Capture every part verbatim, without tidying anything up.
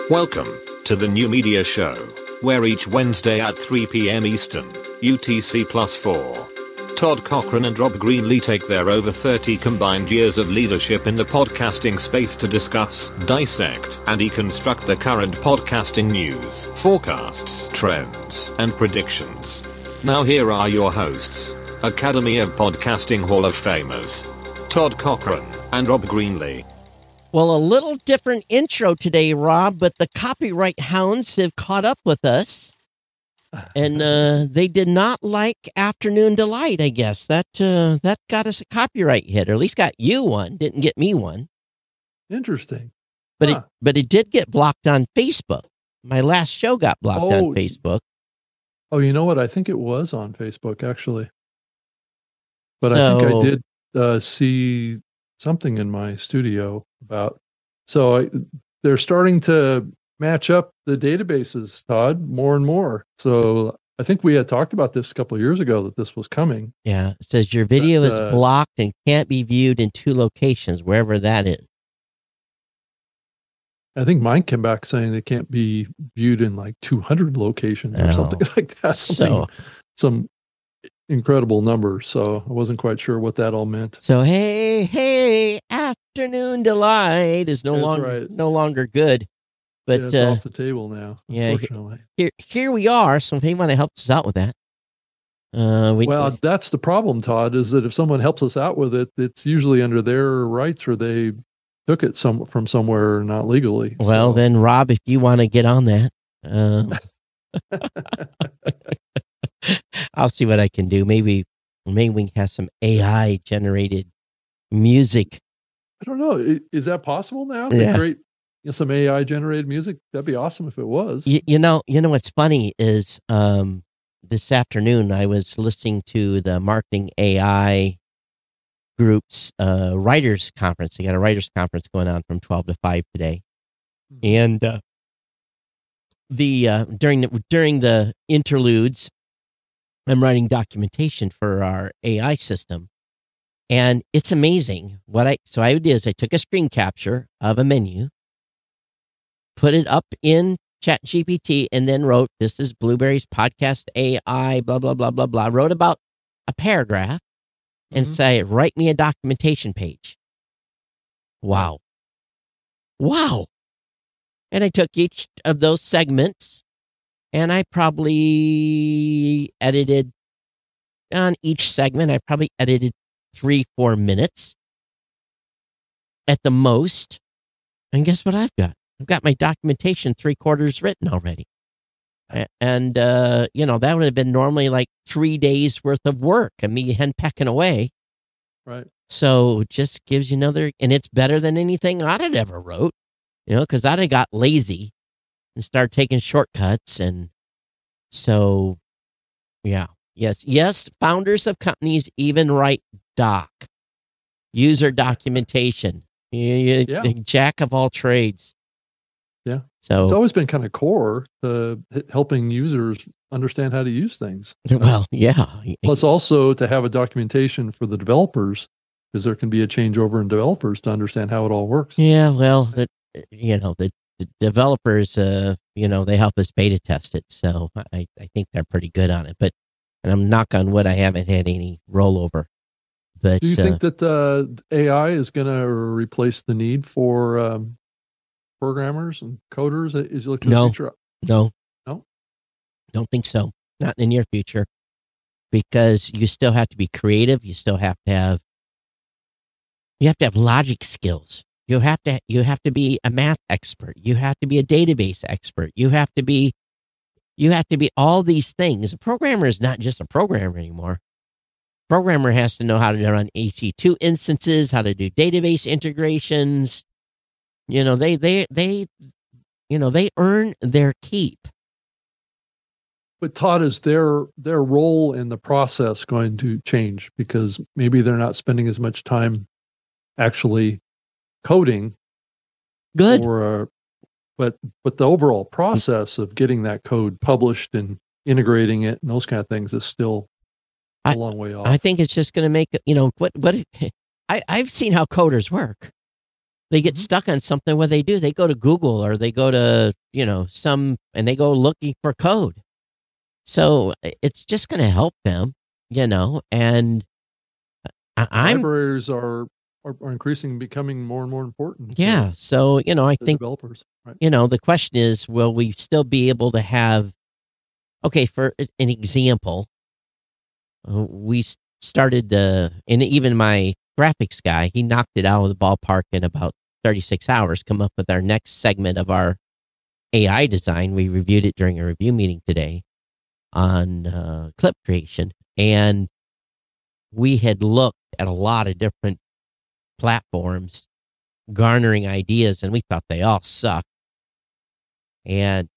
Welcome to the New Media Show, where each Wednesday at three p.m. Eastern, U T C plus four, Todd Cochran and Rob Greenlee take their over thirty combined years of leadership in the podcasting space to discuss, dissect, and deconstruct the current podcasting news, forecasts, trends, and predictions. Now here are your hosts, Academy of Podcasting Hall of Famers, Todd Cochran and Rob Greenlee. Well, a little different intro today, Rob, but the copyright hounds have caught up with us, and uh, they did not like Afternoon Delight, I guess. That uh, that got us a copyright hit, or at least got you one, didn't get me one. Interesting. But Huh. it but it did get blocked on Facebook. My last show got blocked Oh. on Facebook. Oh, you know what? I think it was on Facebook, actually. But I think So- I did uh, see something in my studio about. So I, they're starting to match up the databases, Todd, more and more. So I think we had talked about this a couple of years ago that this was coming. Yeah, it says your video But, is uh, blocked and can't be viewed in two locations, wherever that is. I think mine came back saying they can't be viewed in like two hundred locations or Oh. something like that. Something, So, some incredible number. So I wasn't quite sure what that all meant. so hey, hey, Afternoon Delight is no That's longer right. no longer good. But yeah, it's uh, off the table now, yeah, unfortunately. here here we are. So if anyone helps us out with that, uh, we Well, that's the problem, Todd, is that if someone helps us out with it, it's usually under their rights or they took it some from somewhere not legally. well So- then, Rob, if you want to get on that, uh, I'll see what I can do. Maybe maybe we can have some A I generated music. I don't know. I- Is that possible now? To Yeah. create you know, some A I generated music? That'd be awesome if it was. You, you know, you know what's funny is um, this afternoon I was listening to the Marketing A I Group's uh, writers conference. They got a writers conference going on from twelve to five today, and uh, the uh, during the during the interludes, I'm writing documentation for our A I system, and it's amazing what I. So I did is I took a screen capture of a menu, put it up in ChatGPT, and then wrote, "This is Blueberry's podcast A I." Blah blah blah blah blah. Wrote about a paragraph, and Mhm. say, "Write me a documentation page." Wow, wow. And I took each of those segments and I probably edited on each segment. I probably edited three, four minutes at the most. And guess what I've got? I've got my documentation three quarters written already. A- And, uh, you know, that would have been normally like three days worth of work and me henpecking away. Right. So it just gives you another, and it's better than anything I'd have ever wrote, you know, because I'd have got lazy and started taking shortcuts. And so, yeah, yes, yes, founders of companies even write doc, user documentation, you, you- Yeah. the jack of all trades. Yeah. So, It's always been kind of core to h- helping users understand how to use things. well, yeah. Plus, also to have a documentation for the developers, because there can be a changeover in developers to understand how it all works. Yeah, well, the, you know, the, the developers, uh, you know, they help us beta test it. So I, I think they're pretty good on it. But, and I'm knock on wood, I haven't had any rollover. But Do you uh, think that uh, A I is going to replace the need for um, programmers and coders as you look to No. the future? no, No? don't think so. Not in the near future, because you still have to be creative. You still have to have, you have to have logic skills. You have to, you have to be a math expert. You have to be a database expert. You have to be, you have to be all these things. A programmer is not just a programmer anymore. Programmer has to know how to run E C two instances, how to do database integrations. You know, they, they, they, you know, they earn their keep. But Todd, is their their role in the process going to change because maybe they're not spending as much time actually coding, Good. or uh, but but the overall process of getting that code published and integrating it and those kind of things is still a long way off. I think it's just going to make, you know, what, what, I, I've seen how coders work. They get Mhm. stuck on something. What they do, they go to Google or they go to, you know, some, and they go looking for code. So i- it's just going to help them, you know, and I, I'm, Libraries are, are are increasing, becoming more and more important to yeah. So, you know, I the think, developers. Right. you know, the question is, will we still be able to have, okay, for an example, uh, we s- started the, and even my graphics guy, he knocked it out of the ballpark in about thirty-six hours, come up with our next segment of our A I design. We reviewed it during a review meeting today on uh, clip creation. And we had looked at a lot of different platforms garnering ideas, and we thought they all sucked. And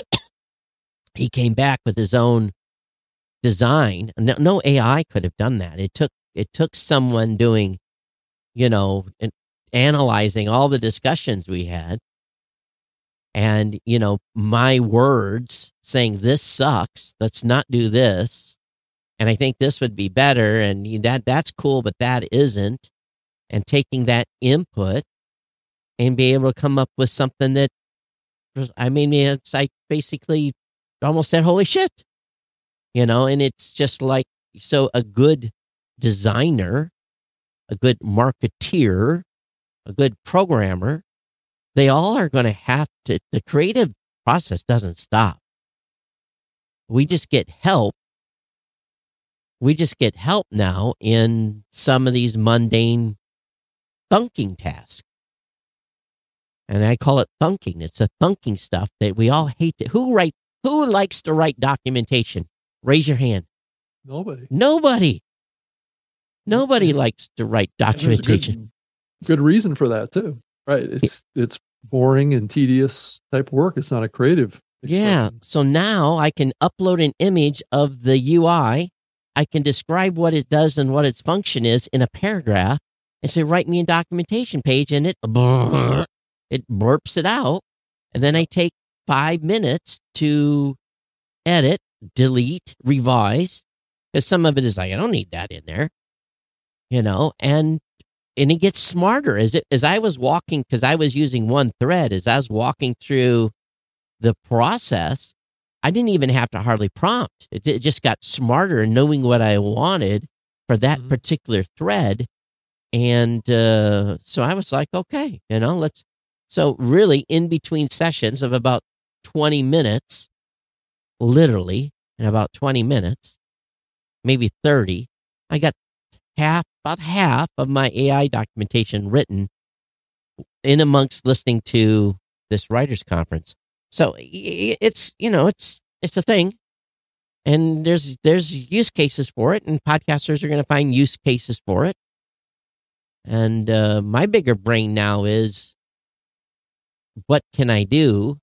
he came back with his own design. No, no A I could have done that. It took it took someone doing, you know, and analyzing all the discussions we had, and you know, my words saying this sucks. Let's not do this. And I think this would be better. And you- that that's cool, but that isn't. And taking that input and be able to come up with something that, I mean, it's like basically almost said, holy shit, you know, and it's just like, so a good designer, a good marketeer, a good programmer, they all are going to have to, the creative process doesn't stop. We just get help. We just get help now in some of these mundane thunking tasks. And I call it thunking. It's a thunking stuff that we all hate. To, who write? Who likes to write documentation? Raise your hand. Nobody. Nobody. Nobody Yeah. likes to write And there's a documentation. good, good reason for that too, right? It's it's boring and tedious type of work. It's not a creative Yeah. expression. So now I can upload an image of the U I. I can describe what it does and what its function is in a paragraph and say, write me a documentation page, and it it burps it out. And then I take five minutes to edit, delete, revise, because some of it is like, I don't need that in there, you know, and and it gets smarter as it as I was walking, because I was using one thread as I was walking through the process. I didn't even have to hardly prompt. It, it just got smarter in knowing what I wanted for that Mhm. particular thread. And uh, so I was like, okay, you know, let's. So really, in between sessions of about twenty minutes, literally in about twenty minutes, maybe thirty, I got half, about half of my A I documentation written in amongst listening to this writers conference. So i- i- it's, you know, it's, it's a thing. And there's, there's use cases for it, and podcasters are going to find use cases for it. And uh, my bigger brain now is, what can I do?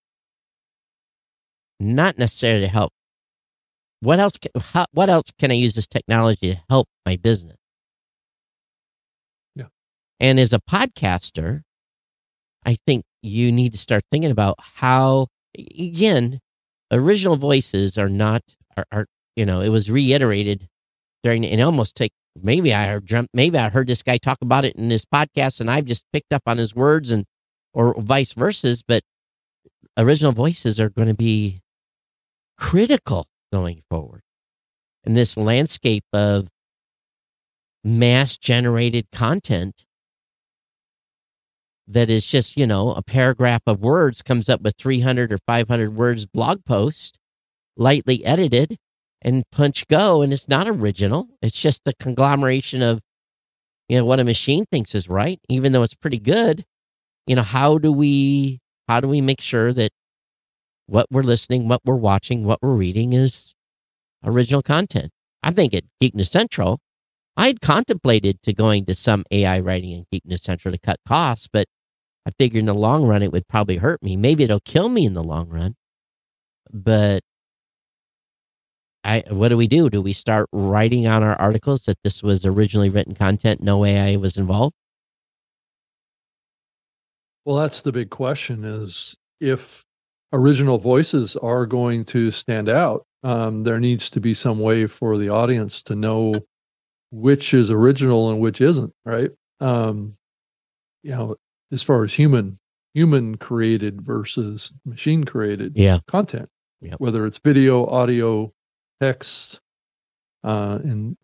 Not necessarily to help. What else? Can, how, what else can I use this technology to help my business? Yeah. And as a podcaster, I think you need to start thinking about how, again, original voices are not, are, are you know, it was reiterated during, and almost take, maybe I heard, dreamt- maybe I heard this guy talk about it in this podcast and I've just picked up on his words, and, or vice versa, but original voices are going to be critical going forward in this landscape of mass generated content that is just, you know, a paragraph of words comes up with three hundred or five hundred words blog post, lightly edited, and punch go. And it's not original. It's just a conglomeration of, you know, what a machine thinks is right, even though it's pretty good. You know, how do we, how do we make sure that what we're listening, what we're watching, what we're reading is original content? I think at Geekness Central, I had contemplated to going to some A I writing in Geekness Central to cut costs, but I figured in the long run it would probably hurt me. Maybe it'll kill me in the long run. But I, what do we do? Do we start writing on our articles that this was originally written content, no A I was involved? Well, that's the big question: is if original voices are going to stand out, um, there needs to be some way for the audience to know which is original and which isn't. Right? Um, you know, as far as human human created versus machine created Yeah. content, Yep. whether it's video, audio, text, uh, and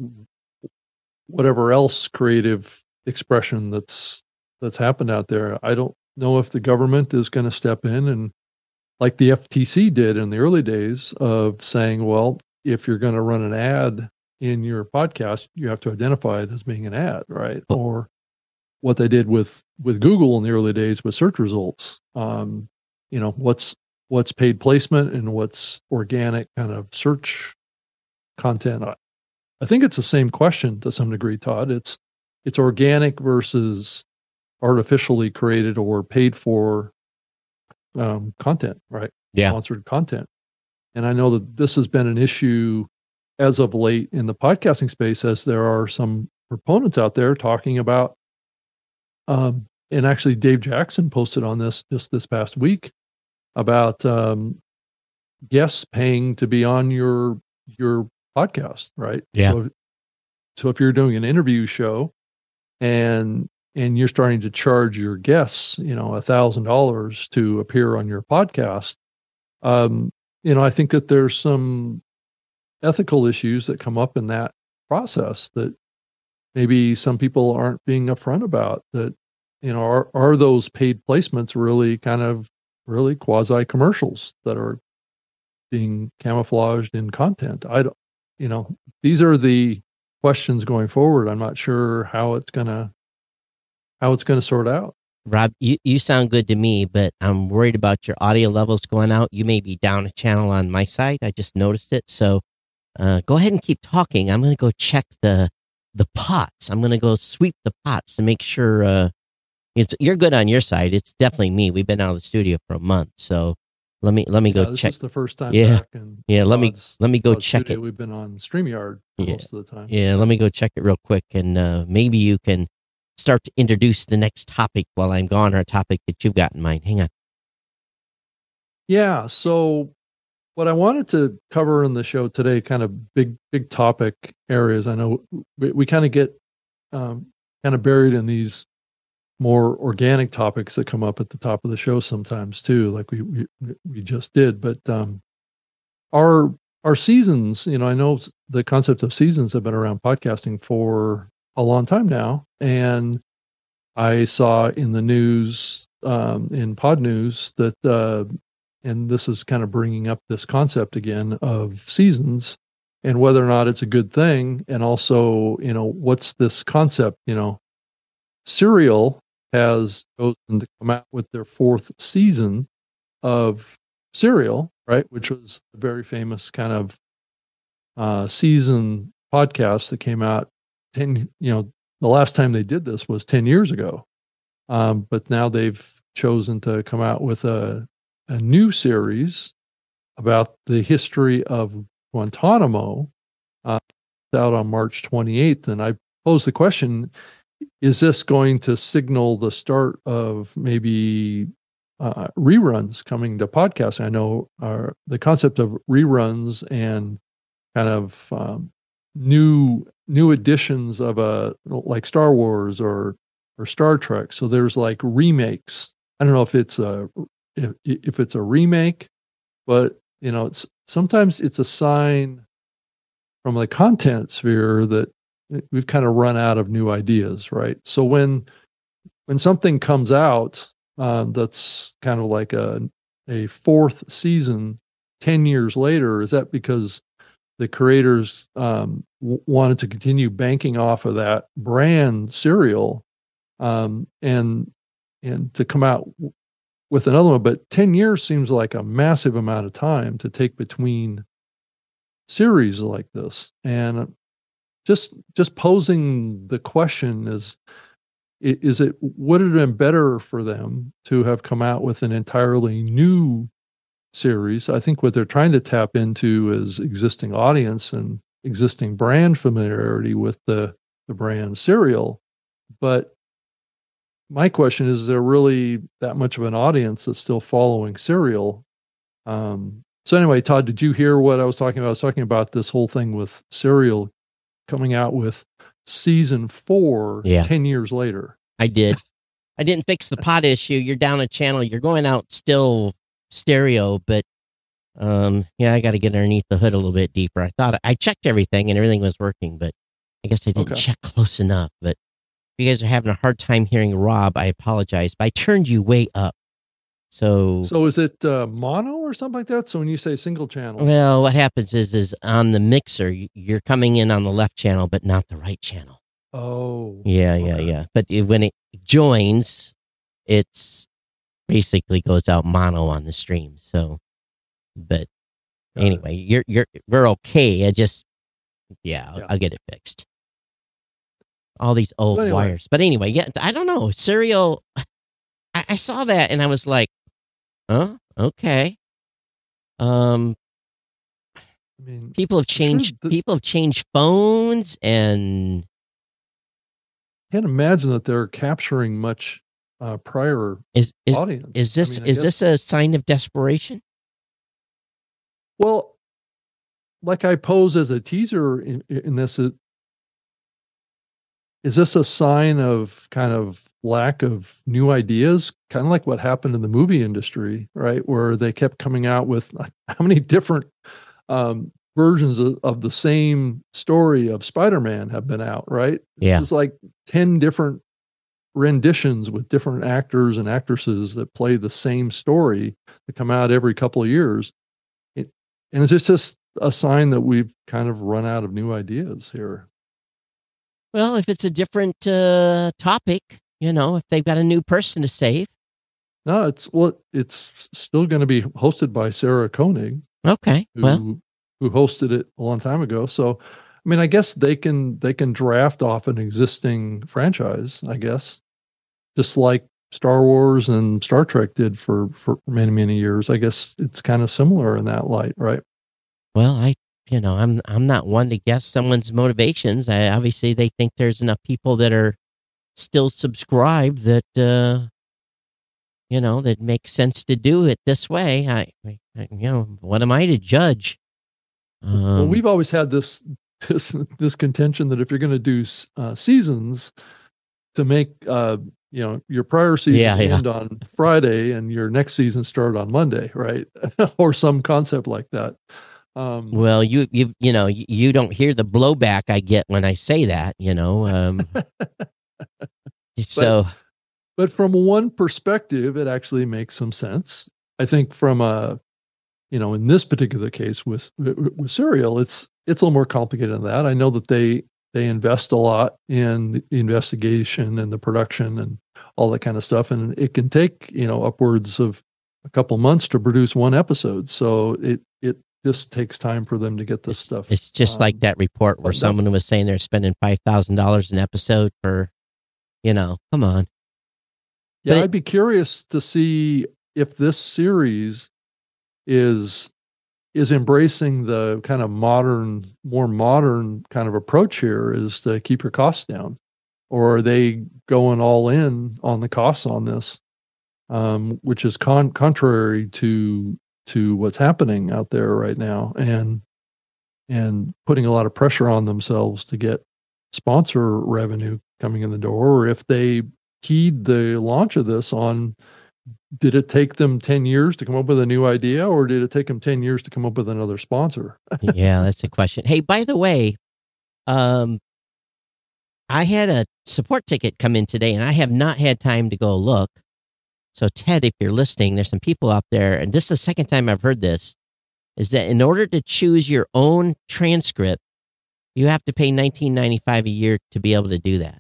whatever else creative expression that's that's happened out there. I don't know if the government is going to step in and, like the F T C did in the early days, of saying, well, if you're going to run an ad in your podcast, you have to identify it as being an ad, right? Oh. Or what they did with with Google in the early days with search results. Um, you know, what's what's paid placement and what's organic kind of search content. I, I think it's the same question to some degree, Todd. It's it's organic versus artificially created or paid for um, content, right? Yeah. Sponsored content. And I know that this has been an issue as of late in the podcasting space, as there are some proponents out there talking about, um, and actually Dave Jackson posted on this just this past week about um, guests paying to be on your your podcast, right? Yeah. So, so if you're doing an interview show and and you're starting to charge your guests, you know, a thousand dollars to appear on your podcast, um, you know, I think that there's some ethical issues that come up in that process that maybe some people aren't being upfront about. That, you know, are are those paid placements really kind of really quasi commercials that are being camouflaged in content? I don't, you know, these are the questions going forward. I'm not sure how it's gonna how it's gonna sort out. Rob, you, you sound good to me, but I'm worried about your audio levels going out. You may be down a channel on my side. I just noticed it. So uh, go ahead and keep talking. I'm going to go check the the pots. I'm going to go sweep the pots to make sure uh, it's you're good on your side. It's definitely me. We've been out of the studio for a month, so let me let me Yeah, go this check. is the first time Yeah. back. In Yeah, let me Todd's- let me go Todd's check studio. it. We've been on StreamYard for Yeah. most of the time. Yeah, let me go check it real quick, and uh, maybe you can start to introduce the next topic while I'm gone, or a topic that you've got in mind. Hang on. Yeah. So what I wanted to cover in the show today, kind of big, big topic areas. I know we, we kind of get um, kind of buried in these more organic topics that come up at the top of the show sometimes too, like we we, we just did. But um, our our seasons, you know, I know the concept of seasons have been around podcasting for a long time now, and I saw in the news, um, in Pod News, that, uh, and this is kind of bringing up this concept again of seasons and whether or not it's a good thing. And also, you know, what's this concept? You know, Serial has chosen to come out with their fourth season of Serial, right? Which was a very famous kind of uh, season podcast that came out ten, you know, the last time they did this was ten years ago. Um, but now they've chosen to come out with a, a new series about the history of Guantanamo, uh, out on March twenty-eighth. And I posed the question, is this going to signal the start of maybe uh, reruns coming to podcasting? I know uh, the concept of reruns and kind of um, new new editions of a like Star Wars or or Star Trek. So there's like remakes. I don't know if it's a if, if it's a remake, but you know, it's sometimes it's a sign from the content sphere that we've kind of run out of new ideas, right? So when when something comes out uh, that's kind of like a a fourth season ten years later, is that because the creators um, w- wanted to continue banking off of that brand Serial, um, and and to come out w- with another one? But ten years seems like a massive amount of time to take between series like this. And just just posing the question is, is it would it have been better for them to have come out with an entirely new series? I think what they're trying to tap into is existing audience and existing brand familiarity with the the brand Serial. But my question is, is there really that much of an audience that's still following Serial? Um, so anyway, Todd, did you hear what I was talking about? I was talking about this whole thing with Serial coming out with season four Yeah. ten years later. I did. I didn't fix the pot issue. You're down a channel. You're going out still stereo, but um, yeah, I got to get underneath the hood a little bit deeper. I thought I checked everything and everything was working, but I guess I didn't Okay. check close enough. But if you guys are having a hard time hearing Rob, I apologize. But I turned you way up. So, So is it uh, mono or something like that? So when you say single channel, well, what happens is, is on the mixer, y- you're coming in on the left channel, but not the right channel. oh, Yeah, yeah, okay. yeah. But it, when it joins, it's basically goes out mono on the stream. So, but Got it. anyway, you're you're we're okay. I just yeah, I'll, Yeah. I'll get it fixed. All these old Well, anyway. wires, but anyway, yeah, I don't know. Serial, I, I saw that and I was like, huh, okay. Um, I mean, people have sure changed. that- People have changed phones, and can't imagine that they're capturing much uh, prior is is audience. is I this mean, I is guess- this a sign of desperation? Well, like I pose as a teaser in, in this, is, is this a sign of kind of lack of new ideas? Kind of like what happened in the movie industry, right? Where they kept coming out with how many different um, versions of, of the same story of Spider-Man have been out, right? Yeah. It's like ten different renditions with different actors and actresses that play the same story that come out every couple of years. It, and it's just a sign that we've kind of run out of new ideas here. Well, if it's a different uh, topic, you know, if they've got a new person to save, No, it's well, it's still going to be hosted by Sarah Koenig, okay. who Well, who hosted it a long time ago. So, I mean, I guess they can they can draft off an existing franchise, I guess, just like Star Wars and Star Trek did for for many many years. I guess it's kind of similar in that light, right? well, I, you know, I'm I'm not one to guess someone's motivations. I obviously they think there's enough people that are still subscribed that uh, you know that makes sense to do it this way. I, I you know, what am I to judge? Um, Well, we've always had this this this contention that if you're going to do uh, seasons, to make uh, you know your prior season Yeah, yeah. end on Friday and your next season start on Monday, right? Or some concept like that. Um, well, you you you know you, you don't hear the blowback I get when I say that. You know, um, so but from one perspective, it actually makes some sense. I think from a you know in this particular case with with Serial, it's it's a little more complicated than that. I know that they they invest a lot in the investigation and the production and all that kind of stuff, and it can take you know upwards of a couple months to produce one episode. So it it just takes time for them to get this stuff. it's just um, like that report where buttoned up. someone was saying they're spending five thousand dollars an episode for, you know, come on. Yeah, But it- I'd be curious to see if this series is is embracing the kind of modern, more modern kind of approach here is to keep your costs down, or are they going all in on the costs on this, um, which is con- contrary to to what's happening out there right now, and and putting a lot of pressure on themselves to get sponsor revenue coming in the door, or if they keyed the launch of this on, did it take them ten years to come up with a new idea, or did it take them ten years to come up with another sponsor? Yeah, that's the question. Hey, by the way, um, I had a support ticket come in today, and I have not had time to go look. So, Ted, if you're listening, there's some people out there, and this is the second time I've heard this, is that in order to choose your own transcript, you have to pay nineteen ninety-five a year to be able to do that.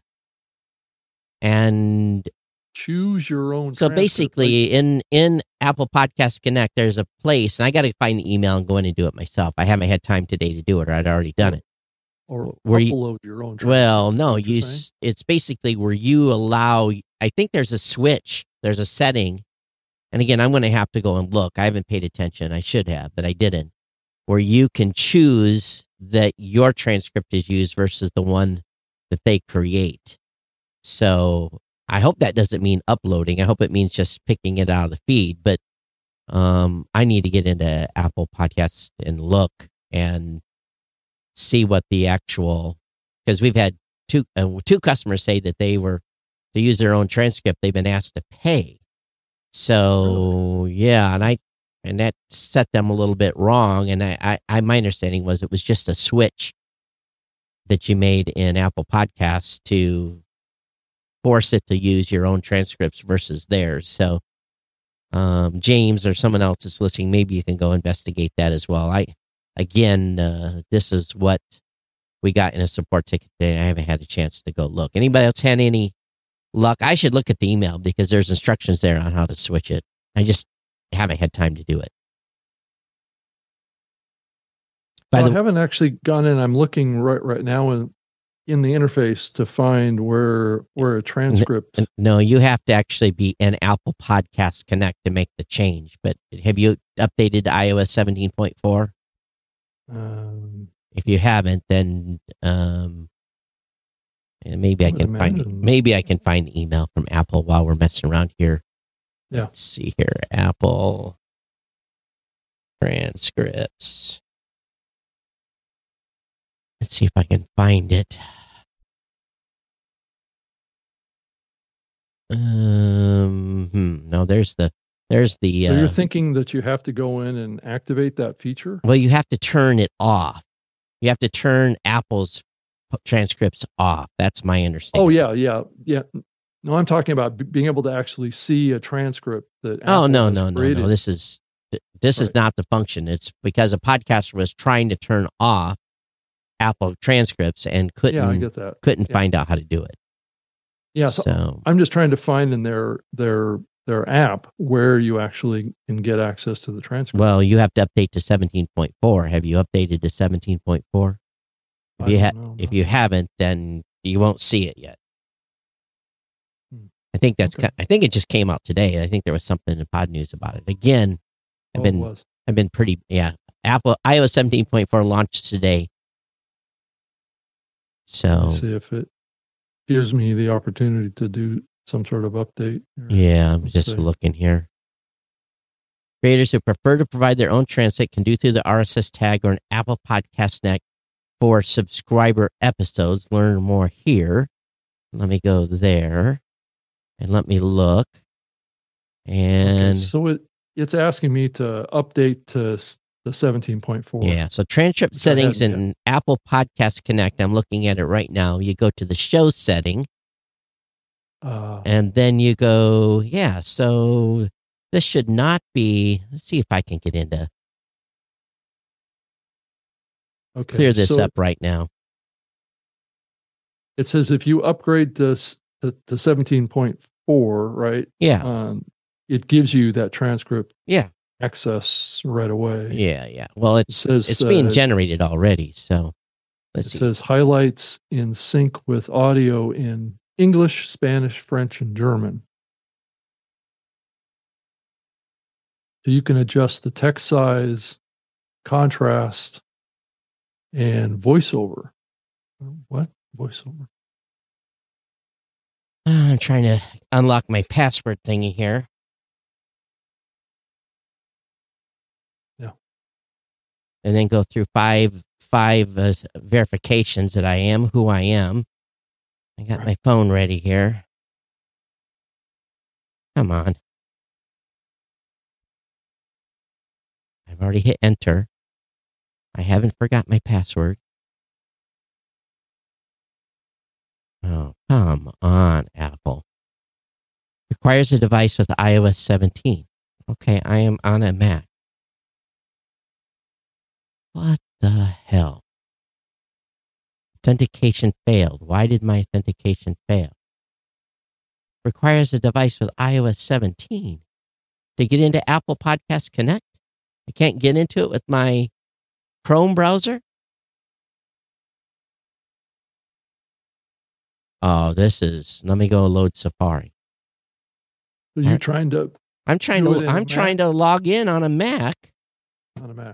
And Choose your own. so transcript. basically, in in Apple Podcast Connect, there's a place, and I got to find the email and go in and do it myself. I haven't had time today to do it, or I'd already done it. or where you- upload your own. Well, transcript, no, what you're you. saying? s- It's basically where you allow. I think there's a switch. There's a setting, and again, I'm going to have to go and look. I haven't paid attention. I should have, but I didn't. Where you can choose that your transcript is used versus the one that they create. So I hope that doesn't mean uploading. I hope it means just picking it out of the feed. But um, I need to get into Apple Podcasts and look and see what the actual, because we've had two uh, two customers say that they were to use their own transcript, they've been asked to pay. So really? yeah, and I and that set them a little bit wrong. And I, I, I my understanding was it was just a switch that you made in Apple Podcasts to force it to use your own transcripts versus theirs. So um, James or someone else is listening. Maybe you can go investigate that as well. I again, uh, this is what we got in a support ticket today. I haven't had a chance to go look. Anybody else had any luck? I should look at the email because there's instructions there on how to switch it. I just haven't had time to do it. By well, the, I haven't actually gone in. I'm looking right right now in in the interface to find where where a transcript. N- no, you have to actually be in Apple Podcast Connect to make the change. But have you updated to iOS seventeen point four? Um, if you haven't, then um, maybe I, I can imagine. find maybe I can find the email from Apple while we're messing around here. Yeah. Let's see here, Apple transcripts. Let's see if I can find it. Um, hmm, no, there's the, there's the. So uh, you're thinking that you have to go in and activate that feature? Well, you have to turn it off. You have to turn Apple's transcripts off. That's my understanding. Oh yeah, yeah, yeah. No, I'm talking about b- being able to actually see a transcript that. Oh Apple no, has no, no, created. no. This is this Right. is not the function. It's because a podcaster was trying to turn off Apple transcripts and couldn't. Yeah, I get that. Couldn't Yeah. find out how to do it. Yeah, so, So I'm just trying to find in their their their app where you actually can get access to the transcript. well, you have to update to seventeen point four. Have you updated to seventeen point four? If I you don't ha- know, if no. you haven't, then you won't see it yet. Hmm. I think that's. Okay. ki- I think it just came out today. I think there was something in Pod News about it. Again, I've Oh, it been was. I've been pretty. Yeah, Apple iOS seventeen point four launched today. So Let's see if it gives me the opportunity to do some sort of update. here. yeah, I'm Let's just see. looking here. Creators who prefer to provide their own translate can do through the R S S tag or an Apple Podcast Net for subscriber episodes. Learn more here. Let me go there and let me look. Okay, And so it it's asking me to update to s- the seventeen point four. yeah, so transcript Which I settings hadn't in Apple Podcast Connect. I'm looking at it right now. You go to the show setting, Uh, and then you go, yeah, so this should not be. Let's see if I can get into okay. clear this so up right now. It says if you upgrade this to, to seventeen point four, right? Yeah, Um, it gives you that transcript yeah, access right away. yeah, yeah. Well, It it's says it's being uh, generated already. So let's it see. says highlights in sync with audio in English, Spanish, French, and German. So you can adjust the text size, contrast, and voiceover. What? Voiceover. I'm trying to unlock my password thingy here. Yeah. And then go through five five uh, verifications that I am who I am. I got Right. my phone ready here. Come on. I've already hit enter. I haven't forgot my password. Oh, come on, Apple. Requires a device with iOS seventeen. Okay, I am on a Mac. What the hell? Authentication failed. Why did my authentication fail? Requires a device with iOS seventeen. To get into Apple Podcast Connect, I can't get into it with my Chrome browser? Oh, this is, let me go load Safari. So you're Right. trying to I'm trying Do it to in a I'm trying Mac? to log in on a Mac, on a Mac.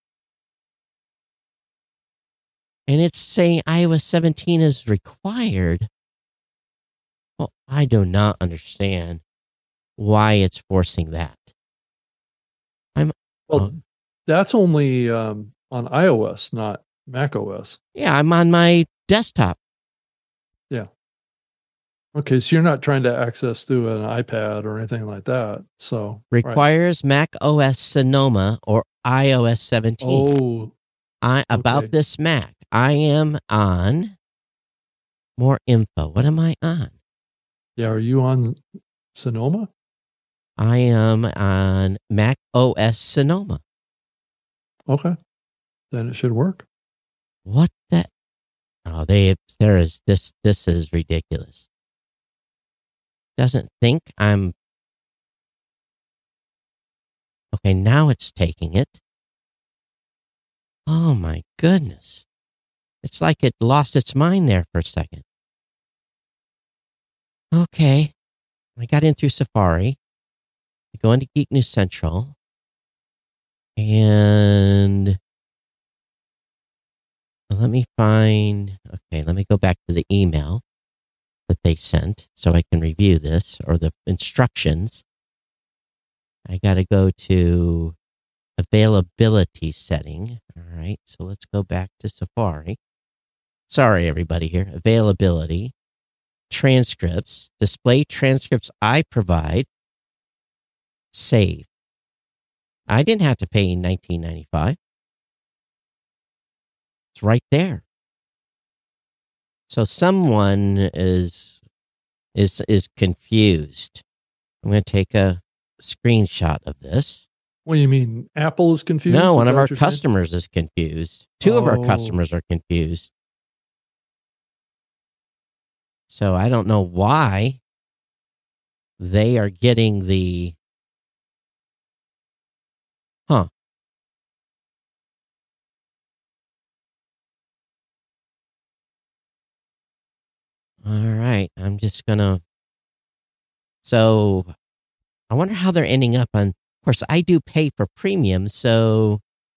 and it's saying iOS seventeen is required. Well, I do not understand why it's forcing that. Well, Oh. that's only um, on iOS, not Mac O S. Yeah, I'm on my desktop. Okay, so you're not trying to access through an iPad or anything like that. So right. Requires Mac O S Sonoma or i O S seventeen. Oh, I about okay. this Mac. I am on more info. What am I on? Yeah, are you on Sonoma? I am on Mac O S Sonoma. Okay, then it should work. What the? Oh, they there is this. This is ridiculous. Doesn't think I'm okay. Now it's taking it. Oh my goodness! It's like it lost its mind there for a second. Okay, I got in through Safari. I go into Geek News Central, and let me find. Okay, let me go back to the email that they sent so I can review this, or the instructions. I got to go to availability setting. All right, so let's go back to Safari. Sorry, everybody here. Availability, transcripts, display transcripts I provide, save. I didn't have to pay nineteen ninety-five. It's right there. So someone is is is confused. I'm going to take a screenshot of this. What do you mean? Apple is confused? No, Is one of that our what you're saying? customers is confused. Two of our Oh. customers are confused. So I don't know why they are getting the... Huh. All right. I'm just going to... So I wonder how they're ending up on... Of course, I do pay for premium, so...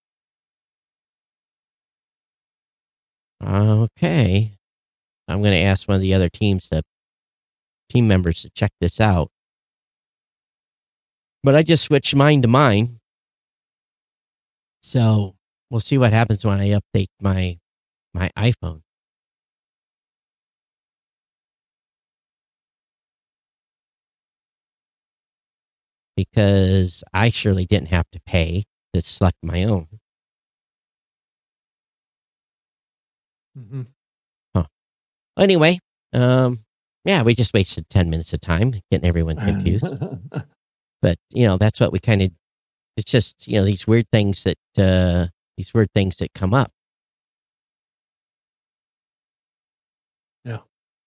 Okay. I'm going to ask one of the other teams to... team members to check this out. But I just switched mine to mine. So we'll see what happens when I update my my iPhone. Because I surely didn't have to pay to select my own. Mm-hmm. Huh. Anyway, um, yeah, we just wasted ten minutes of time getting everyone confused. But, you know, that's what we kind of, it's just, you know, these weird things that, uh, these weird things that come up. Yeah.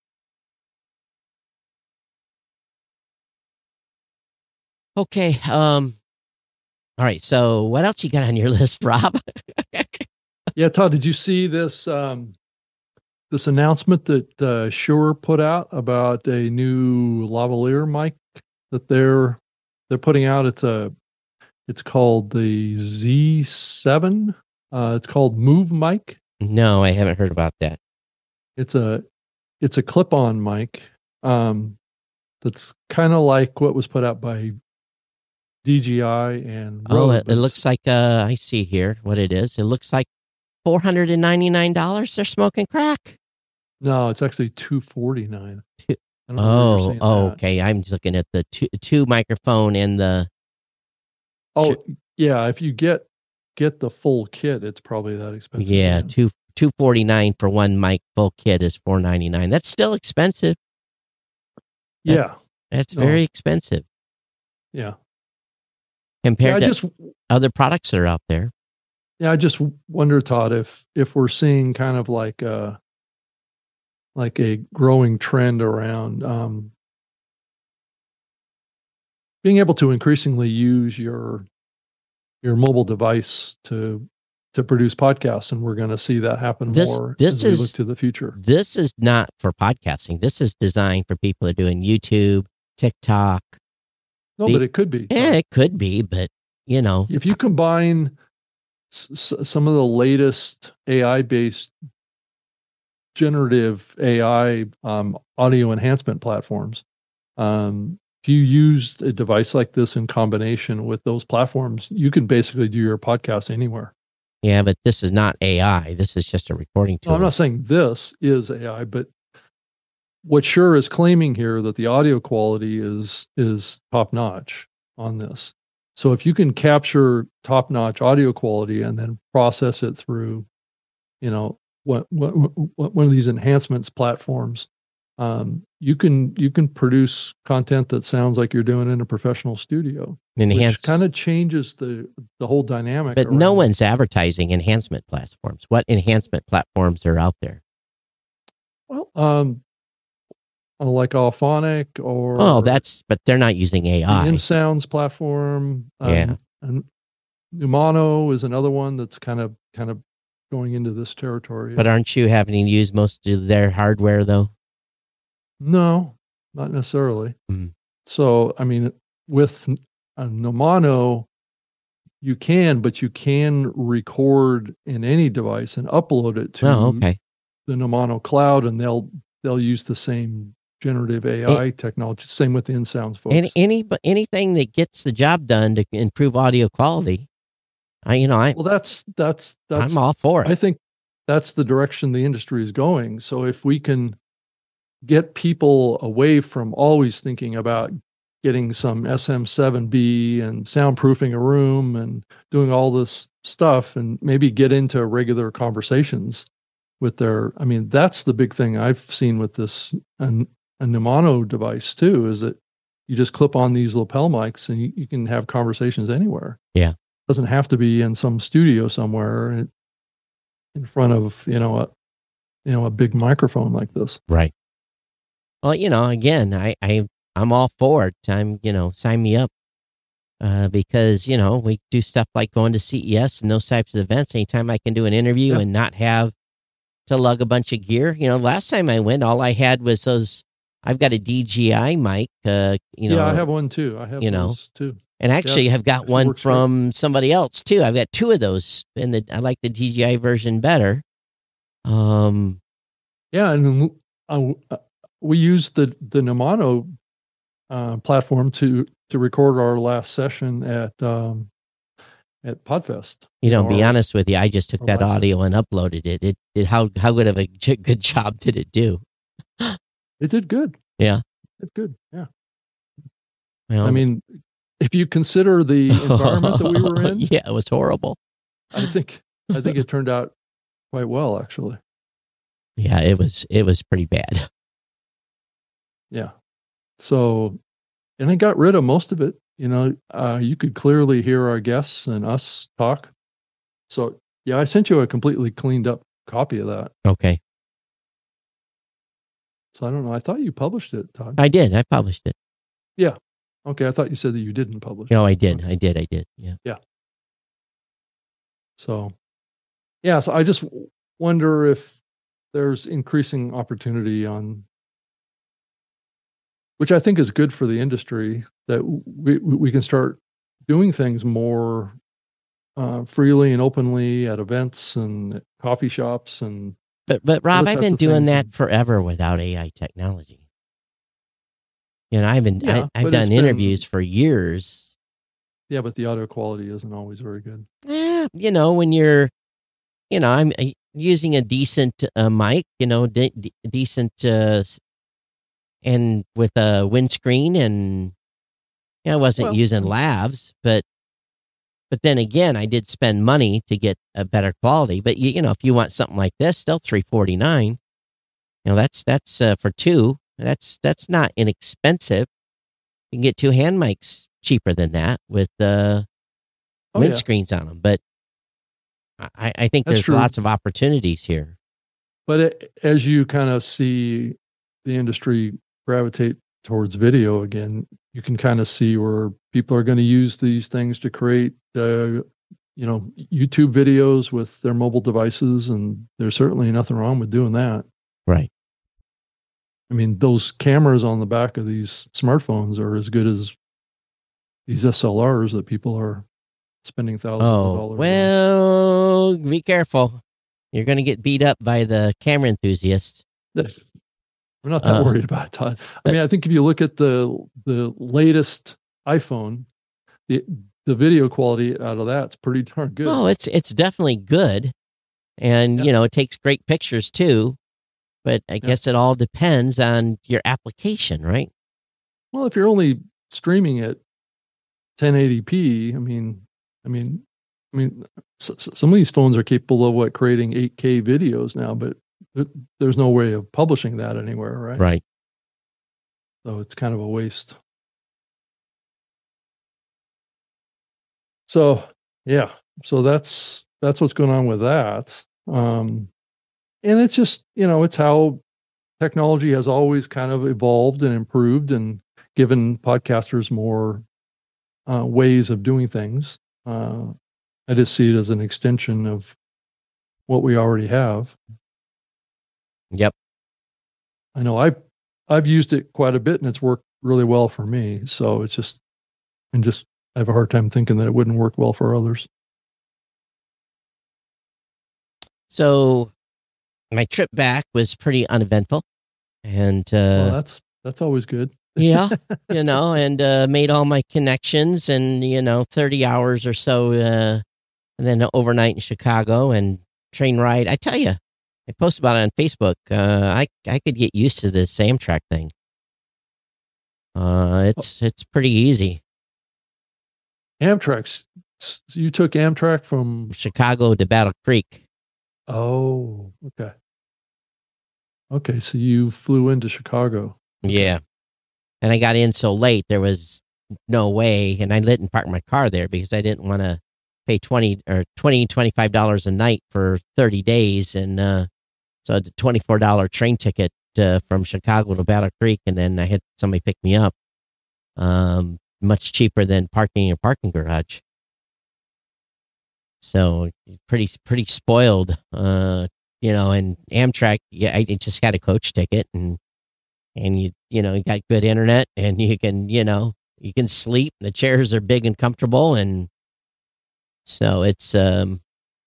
Okay. Um, all right. So what else you got on your list, Rob? Yeah, Todd, did you see this um, this announcement that uh, Shure put out about a new lavalier mic that they're they're putting out? It's a it's called the Z seven. Uh, it's called Move Mic. No, I haven't heard about that. It's a it's a clip-on mic um, that's kind of like what was put out by D J I and Oh, Rode, it, but it it's- looks like, uh, I see here what it is. It looks like four hundred ninety-nine dollars. They're smoking crack. no, it's actually two forty-nine. Two- I don't know where you're Oh, seeing oh, that. okay. I'm just looking at the two, two microphone and the, Oh, Sure. yeah. If you get get the full kit, it's probably that expensive. yeah, again. two, two forty-nine for one mic. Full kit is four ninety-nine. That's still expensive. yeah, That's No. very expensive yeah. Yeah, compared I to just other products that are out there. yeah, I just wonder, Todd, if if we're seeing kind of like a like a growing trend around um, being able to increasingly use your your mobile device to to produce podcasts, and we're going to see that happen This- more this as we is- look to the future. This is not for podcasting. This is designed for people who are doing YouTube, TikTok. No, the- but it could be. Yeah, it could be, but you know, If you combine s- s- some of the latest A I based generative A I um, audio enhancement platforms, um, if you used a device like this in combination with those platforms, you can basically do your podcast anywhere. yeah, but this is not A I. This is just a recording No, tool. I'm not saying this is A I, but what Shure is claiming here that the audio quality is is top notch on this. So if you can capture top notch audio quality and then process it through, you know, what, what, what one of these enhancements platforms, um, you can you can produce content that sounds like you're doing in a professional studio, Enhance. which kind of changes the the whole dynamic. But no around- one's advertising enhancement platforms. What enhancement platforms are out there? Well, um, like Alphonic or Oh, that's, but they're not using A the I. InSounds platform. Um, Yeah. and Numano is another one that's kind of kind of going into this territory. But aren't you having to use most of their hardware though? No, not necessarily. Mm. So, I mean, with a Numano, you can, but you can record in any device and upload it to Oh, okay. the Numano cloud, and they'll they'll use the same generative A I technology. Same with the InSounds folks. Any, any, but anything that gets the job done to improve audio quality, I, you know, I, well, that's that's that's I'm all for it. I think that's the direction the industry is going. So if we can get people away from always thinking about getting some S M seven B and soundproofing a room and doing all this stuff, and maybe get into regular conversations with their, I mean, that's the big thing I've seen with this an, a Numano device too, is that you just clip on these lapel mics and you, you can have conversations anywhere. Yeah. Doesn't have to be in some studio somewhere in, in front of, you know, a, you know, a big microphone like this. Right. Well, you know, again, I, I, I'm all for it. I'm, you know, sign me up. Uh, because, you know, we do stuff like going to C E S and those types of events. Anytime I can do an interview Yeah. and not have to lug a bunch of gear. You know, last time I went, all I had was those, I've got a D J I mic, uh, you know. Yeah, I have one too. I have you know, those too. And actually, Yeah, I've got actually one works from somebody else too. I've got two of those, and the I like the D J I version better. Um, Yeah, and uh, we used the the Numano uh, platform to to record our last session at um, at Podfest. you know, Our- be honest with you, I just took or that last audio and uploaded it. It, it how how good of a j- good job did it do? It did good. Yeah. It did good. Yeah. Well, I mean, if you consider the environment that we were in, yeah, it was horrible. I think I think it turned out quite well, actually. Yeah, it was it was pretty bad. Yeah. So, and I got rid of most of it. You know, uh, you could clearly hear our guests and us talk. So, yeah, I sent you a completely cleaned up copy of that. Okay, So I don't know. I thought you published it, Todd. I did. I published it. Okay, I thought you said that you didn't publish. No, it. I did. I did. I did. Yeah. So, yeah. So I just wonder if there's increasing opportunity on, which I think is good for the industry, that we we can start doing things more uh, freely and openly at events and at coffee shops and But but Rob, Other I've types been of doing things that and- forever without A I technology. You know, I've been Yeah, I, I've but done it's been- interviews for years. yeah, but the audio quality isn't always very good. Eh, you know, when you're, you know, I'm uh, using a decent uh, mic, you know, de- de- decent, uh, s- and with a windscreen, and yeah, I wasn't Well, using mm. lavs, but but then again, I did spend money to get a better quality. But you, you know, if you want something like this, still three forty nine. You know, that's that's uh, for two. That's that's not inexpensive. You can get two hand mics cheaper than that with uh, Oh, yeah. windscreens on them. But I, I think That's there's true. lots of opportunities here. But it, as you kind of see the industry gravitate towards video again, you can kind of see where people are going to use these things to create, uh, you know, YouTube videos with their mobile devices, and there's certainly nothing wrong with doing that. Right. I mean, those cameras on the back of these smartphones are as good as these S L Rs that people are spending thousands of Oh, dollars on. well, be careful. You're going to get beat up by the camera enthusiast. I'm not that Uh, worried about it, Todd. I mean, I think if you look at the the latest iPhone, the the video quality out of that's pretty darn good. Oh, it's it's definitely good. And, Yeah. you know, it takes great pictures too. But I guess it all depends on your application, right? Well, if you're only streaming at ten eighty p, I mean, I mean, I mean, s- s- some of these phones are capable of what creating eight K videos now, but th- there's no way of publishing that anywhere, right? Right. So it's kind of a waste. So yeah, so that's that's what's going on with that. Um, and it's just, you know, it's how technology has always kind of evolved and improved and given podcasters more uh, ways of doing things. Uh, I just see it as an extension of what we already have. Yep. I know I've I've used it quite a bit and it's worked really well for me. So it's just and just I have a hard time thinking that it wouldn't work well for others. So my trip back was pretty uneventful, and uh, Well, that's that's always good. yeah, you know, and uh, made all my connections, and you know, thirty hours or so, uh, and then overnight in Chicago and train ride. I tell you, I posted about it on Facebook. Uh, I I could get used to this Amtrak thing. Uh, it's it's pretty easy. Amtrak's. You took Amtrak from Chicago to Battle Creek. Oh, okay. Okay, so you flew into Chicago. Yeah. And I got in so late, there was no way. And I didn't park my car there because I didn't want to pay twenty or twenty, twenty-five dollars a night for thirty days. And uh, so I had a twenty-four dollars train ticket uh, from Chicago to Battle Creek. And then I had somebody pick me up. Um, much cheaper than parking in a parking garage. So pretty, pretty spoiled, uh, you know, and Amtrak, yeah, I just got a coach ticket and, and you, you know, you got good internet and you can, you know, you can sleep. The chairs are big and comfortable. And so it's, um,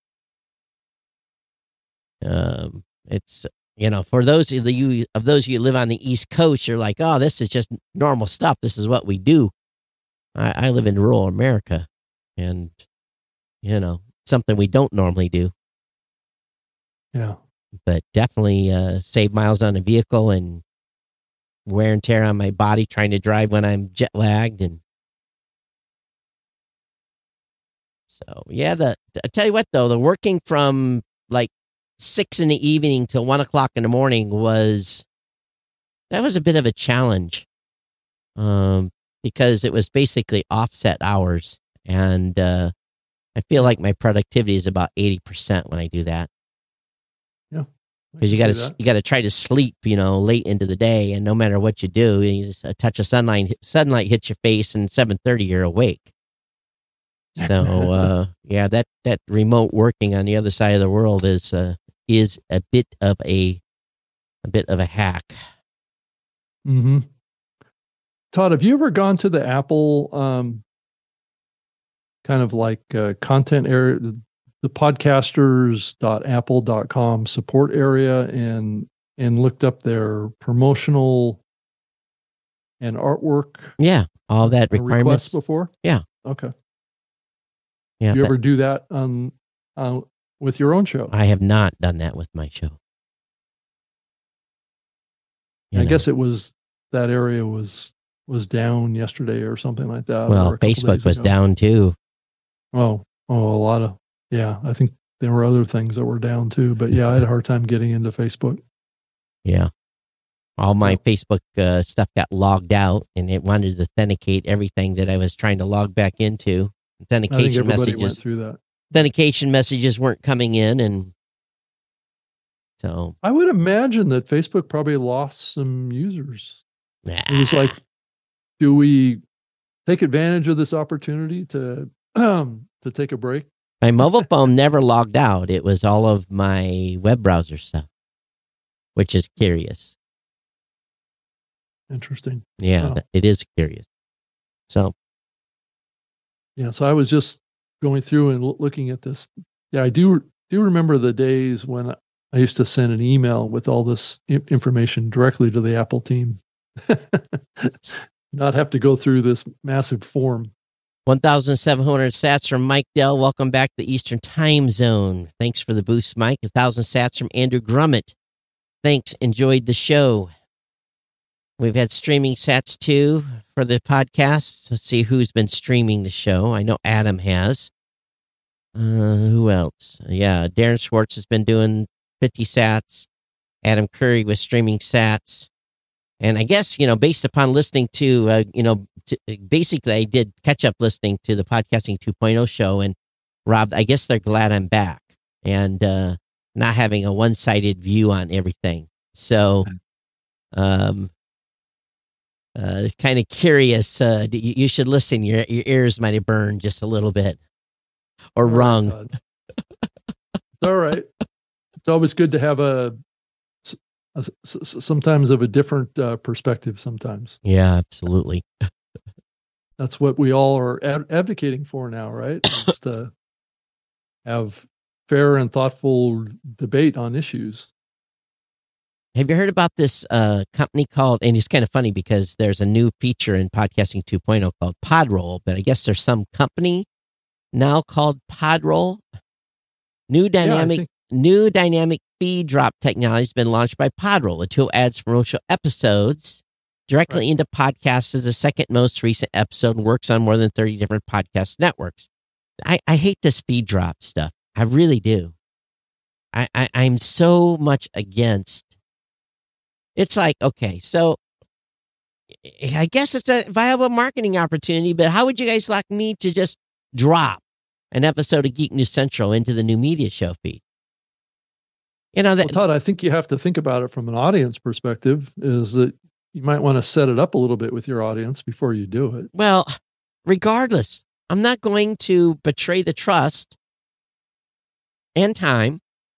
um, it's, you know, for those of you, of those of you who live on the East Coast, you're like, oh, this is just normal stuff. This is what we do. I, I live in rural America and, you know, something we don't normally do. Yeah. But definitely uh, save miles on the vehicle and wear and tear on my body trying to drive when I'm jet lagged. And so, yeah, the I tell you what, though, the working from like six in the evening till one o'clock in the morning was, that was a bit of a challenge um, because it was basically offset hours. And, uh, I feel like my productivity is about eighty percent when I do that. Yeah. Because you got to you got to try to sleep, you know, late into the day, and no matter what you do, you just, a touch of sunlight sunlight hits your face, and seven thirty you're awake. So uh, yeah, that that remote working on the other side of the world is uh, is a bit of a a bit of a hack. Mm-hmm. Todd, have you ever gone to the Apple um, kind of like uh, content area, the, the podcasters dot apple dot com support area and and looked up their promotional and artwork? Yeah, all that requirements requests before? Yeah. Okay. Yeah. Do you that, ever do that um, uh, with your own show? I have not done that with my show. You I know. guess it was, that area was was down yesterday or something like that. Well, Facebook was ago. down too. Oh, oh, a lot of, yeah, I think there were other things that were down too, but yeah, I had a hard time getting into Facebook. Yeah. All my Facebook uh, stuff got logged out and it wanted to authenticate everything that I was trying to log back into. Authentication I think everybody messages. went through that. Authentication messages weren't coming in, and so I would imagine that Facebook probably lost some users. nah. It was like, do we take advantage of this opportunity to um, to take a break? My mobile phone never logged out. It was all of my web browser stuff, which is curious. Interesting. Yeah, Oh. it is curious. So, Yeah, so I was just going through and l- looking at this. Yeah, I do do remember the days when I used to send an email with all this I- information directly to the Apple team. Not have to go through this massive form. one thousand seven hundred sats from Mike Dell. Welcome back to the Eastern Time Zone. Thanks for the boost, Mike. one thousand sats from Andrew Grummett. Thanks. Enjoyed the show. We've had streaming sats too for the podcast. Let's see who's been streaming the show. I know Adam has. Uh, who else? Yeah, Darren Schwartz has been doing fifty sats. Adam Curry was streaming sats. And I guess, you know, based upon listening to, uh, you know, to, basically I did catch up listening to the Podcasting two point oh show. And Rob, I guess they're glad I'm back and uh, not having a one-sided view on everything. So, um, uh, kind of curious. Uh, you, you should listen. Your your ears might have burned just a little bit or All right, rung. Todd. It's all right. It's always good to have a, a s- s- sometimes of a different uh, perspective. Sometimes Yeah, absolutely. that's what we all are ad- advocating for now, right? Is to have fair and thoughtful debate on issues. Have you heard about this uh, company called, and it's kind of funny because there's a new feature in Podcasting two point oh called Podroll, but I guess there's some company now called Podroll. New dynamic, think- new dynamic feed drop technology has been launched by Podroll. The tool adds promotional episodes directly Right. into podcasts as the second most recent episode and works on more than thirty different podcast networks. I, I hate this feed drop stuff. I really do. I, I, I'm so much against. It's like, okay, so I guess it's a viable marketing opportunity, but how would you guys like me to just drop an episode of Geek News Central into the new media show feed? You know, that, Well, Todd, I think you have to think about it from an audience perspective, is that you might want to set it up a little bit with your audience before you do it. well, regardless, I'm not going to betray the trust and time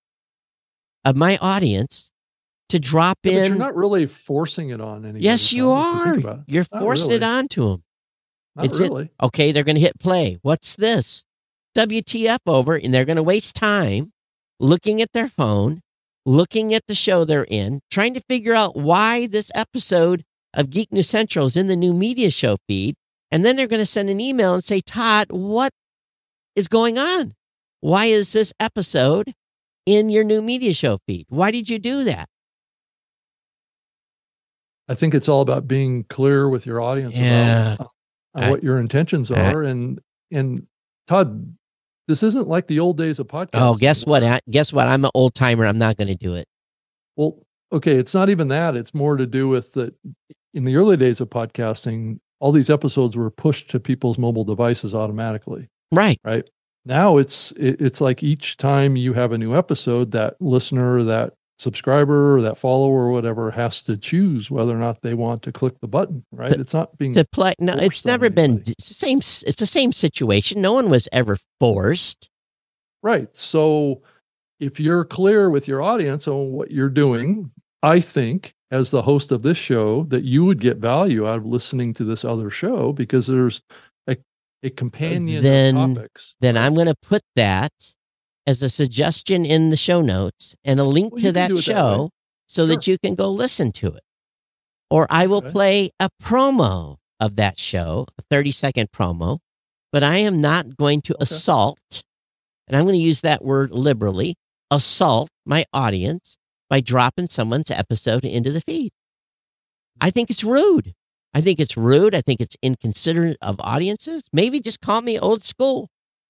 of my audience to drop Yeah, but in. you're not really forcing it on anybody. Yes, you Todd, if are. think about it. You're Not forcing really. it onto them. Not It's in- really. Okay, they're going to hit play. What's this? W T F over, and they're going to waste time looking at their phone, looking at the show they're in, trying to figure out why this episode of Geek News Central is in the new media show feed. And then they're going to send an email and say, Todd, what is going on? Why is this episode in your new media show feed? Why did you do that? I think it's all about being clear with your audience Yeah. about uh, I- what your intentions I- are. And and Todd, this isn't like the old days of podcasting. Oh, guess what? I- Guess what? I'm an old timer. I'm not going to do it. Well, okay, it's not even that. It's more to do with that. In the early days of podcasting, all these episodes were pushed to people's mobile devices automatically. Right. Right now, it's it, it's like each time you have a new episode, that listener, that subscriber, or that follower, or whatever, has to choose whether or not they want to click the button. Right? To- it's not being To play. No, it's forced on never been anybody. it's the same. It's the same situation. No one was ever forced. right. So, if you're clear with your audience on what you're doing, I think as the host of this show that you would get value out of listening to this other show because there's a, a companion Then- of topics. Then I'm going to put that as a suggestion in the show notes and a link Well, to you can that do it that show way. so that Sure. you can go listen to it. Or I will Okay. play a promo of that show, a thirty second promo, but I am not going to Okay. assault, and I'm going to use that word liberally, assault my audience by dropping someone's episode into the feed. I think it's rude. I think it's rude. I think it's inconsiderate of audiences. Maybe just call me old school.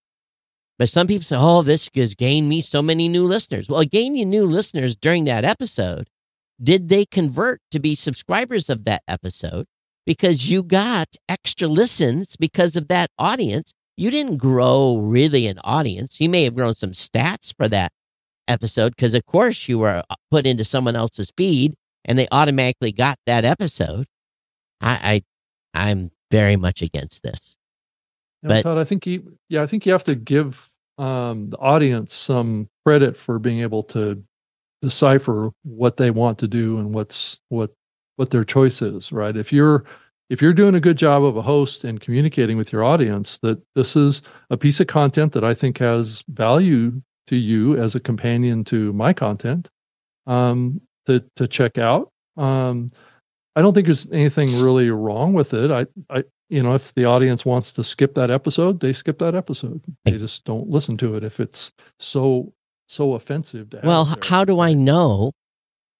But some people say, oh, this has gained me so many new listeners. Well, it gained you new listeners during that episode. Did they convert to be subscribers of that episode? Because you got extra listens because of that audience. You didn't grow really an audience. You may have grown some stats for that episode because, of course, you were put into someone else's feed and they automatically got that episode. I, I I'm very much against this. Yeah, but- Todd, I think you, yeah, I think you have to give um, the audience some credit for being able to decipher what they want to do and what's what what their choice is. Right? If you're if you're doing a good job of a host and communicating with your audience that this is a piece of content that I think has value to you as a companion to my content, um, to to check out. Um, I don't think there's anything really wrong with it. I, I, you know, if the audience wants to skip that episode, they skip that episode. They just don't listen to it if it's so so offensive to have Well, there. h- how do I know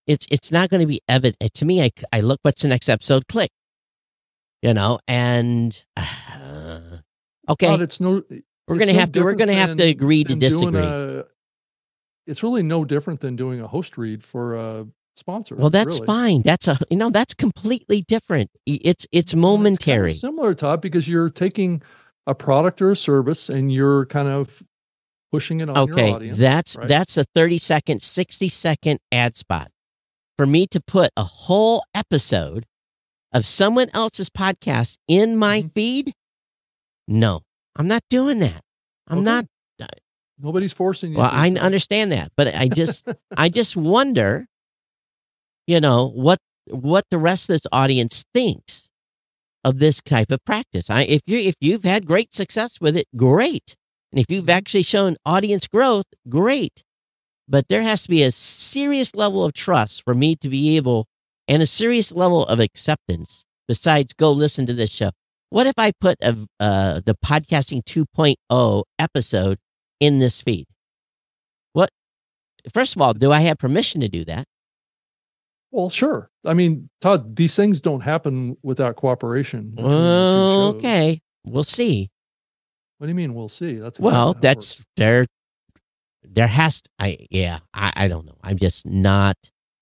It's it's not going to be evident to me. I, I look, what's the next episode? Click, you know, and uh, okay, Todd, it's no. We're going to no have to. We're going to have to agree to disagree. A, it's really no different than doing a host read for a sponsor. Well, that's really. fine. That's a you know that's completely different. It's it's momentary. It's similar, Todd, because you're taking a product or a service and you're kind of pushing it on okay, your audience. that's right? that's a thirty second, sixty second ad spot. For me to put a whole episode of someone else's podcast in my mm-hmm. feed, no, I'm not doing that. I'm okay. not. Uh, Nobody's forcing you. Well, to I understand that, but I just, I just wonder, you know, what what the rest of this audience thinks of this type of practice. I, if you if you've had great success with it, great, and if you've actually shown audience growth, great. But there has to be a serious level of trust for me to be able, and a serious level of acceptance. Besides, go listen to this show. What if I put a, uh, the Podcasting two point oh episode in this feed? What? First of all, do I have permission to do that? Well, sure. I mean, Todd, these things don't happen without cooperation. Uh, okay, we'll see. What do you mean? We'll see. That's well, that's there. There has to, I yeah, I, I don't know. I'm just not,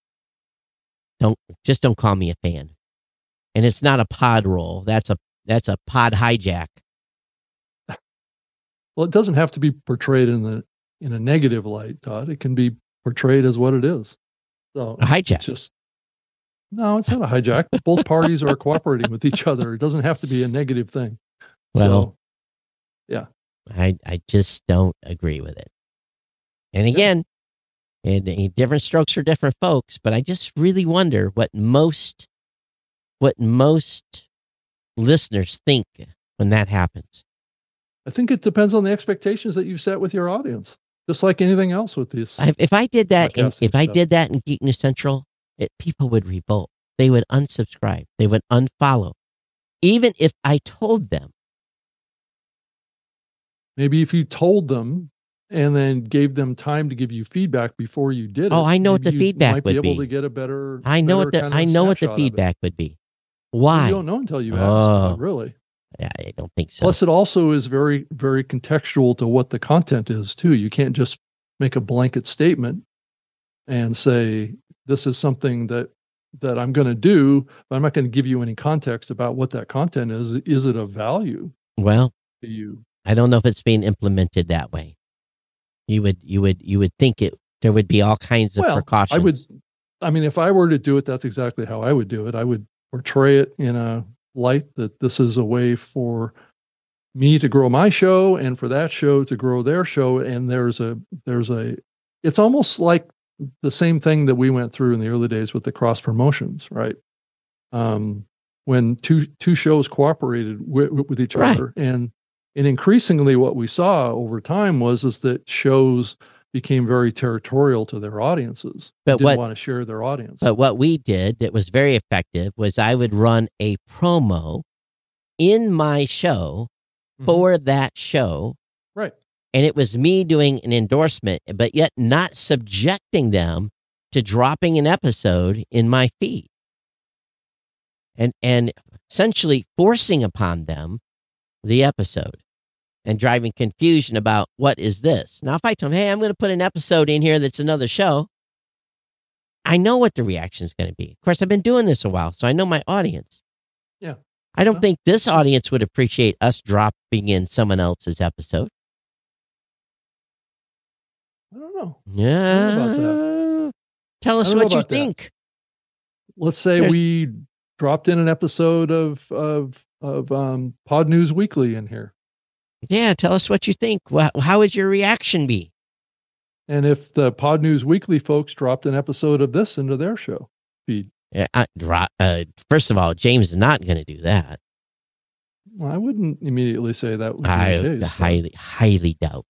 don't, just don't call me a fan. And it's not a pod roll. That's a, that's a pod hijack. Well, it doesn't have to be portrayed in the, in a negative light, Todd. It can be portrayed as what it is. So a hijack. It's just, no, it's not a hijack. Both parties are cooperating with each other. It doesn't have to be a negative thing. Well, so, yeah. I, I just don't agree with it. And again, yeah. and, and different strokes for different folks, but I just really wonder what most, what most listeners think when that happens. I think it depends on the expectations that you set with your audience, just like anything else with these. I, if I did that, in, if stuff. I did that in Geek News Central, it, people would revolt. They would unsubscribe. They would unfollow, even if I told them. Maybe if you told them. And then gave them time to give you feedback before you did it. Oh, I know what the feedback would be. Might be able to get a better. I know better what the kind of I know what the feedback would be. Why? You don't know until you ask. Oh, really? Yeah, I don't think so. Plus, it also is very, very contextual to what the content is too. You can't just make a blanket statement and say this is something that that I'm going to do, but I'm not going to give you any context about what that content is. Is it of value? Well, to you? I don't know if it's being implemented that way. You would, you would, you would think it. There would be all kinds of well, precautions. I would. I mean, if I were to do it, that's exactly how I would do it. I would portray it in a light that this is a way for me to grow my show and for that show to grow their show. And there's a, there's a, it's almost like the same thing that we went through in the early days with the cross promotions, right? Um, when two two shows cooperated with, with each right. other, and and increasingly what we saw over time was is that shows became very territorial to their audiences. But didn't what, want to share their audience. But what we did that was very effective was I would run a promo in my show mm-hmm. for that show. Right. And it was me doing an endorsement, but yet not subjecting them to dropping an episode in my feed. And and essentially forcing upon them the episode and driving confusion about what is this. Now, if I tell them, hey, I'm going to put an episode in here that's another show, I know what the reaction is going to be. Of course, I've been doing this a while, so I know my audience. Yeah. I don't well, think this audience would appreciate us dropping in someone else's episode. I don't know. Yeah. I don't know about that. Tell us what you think. That. Let's say There's... we dropped in an episode of of of um, Pod News Weekly in here. Yeah, tell us what you think. Well, how would your reaction be? And if the Pod News Weekly folks dropped an episode of this into their show feed. Yeah, I, uh, first of all, James is not going to do that. Well, I wouldn't immediately say that would be I the case, highly, but... highly doubt.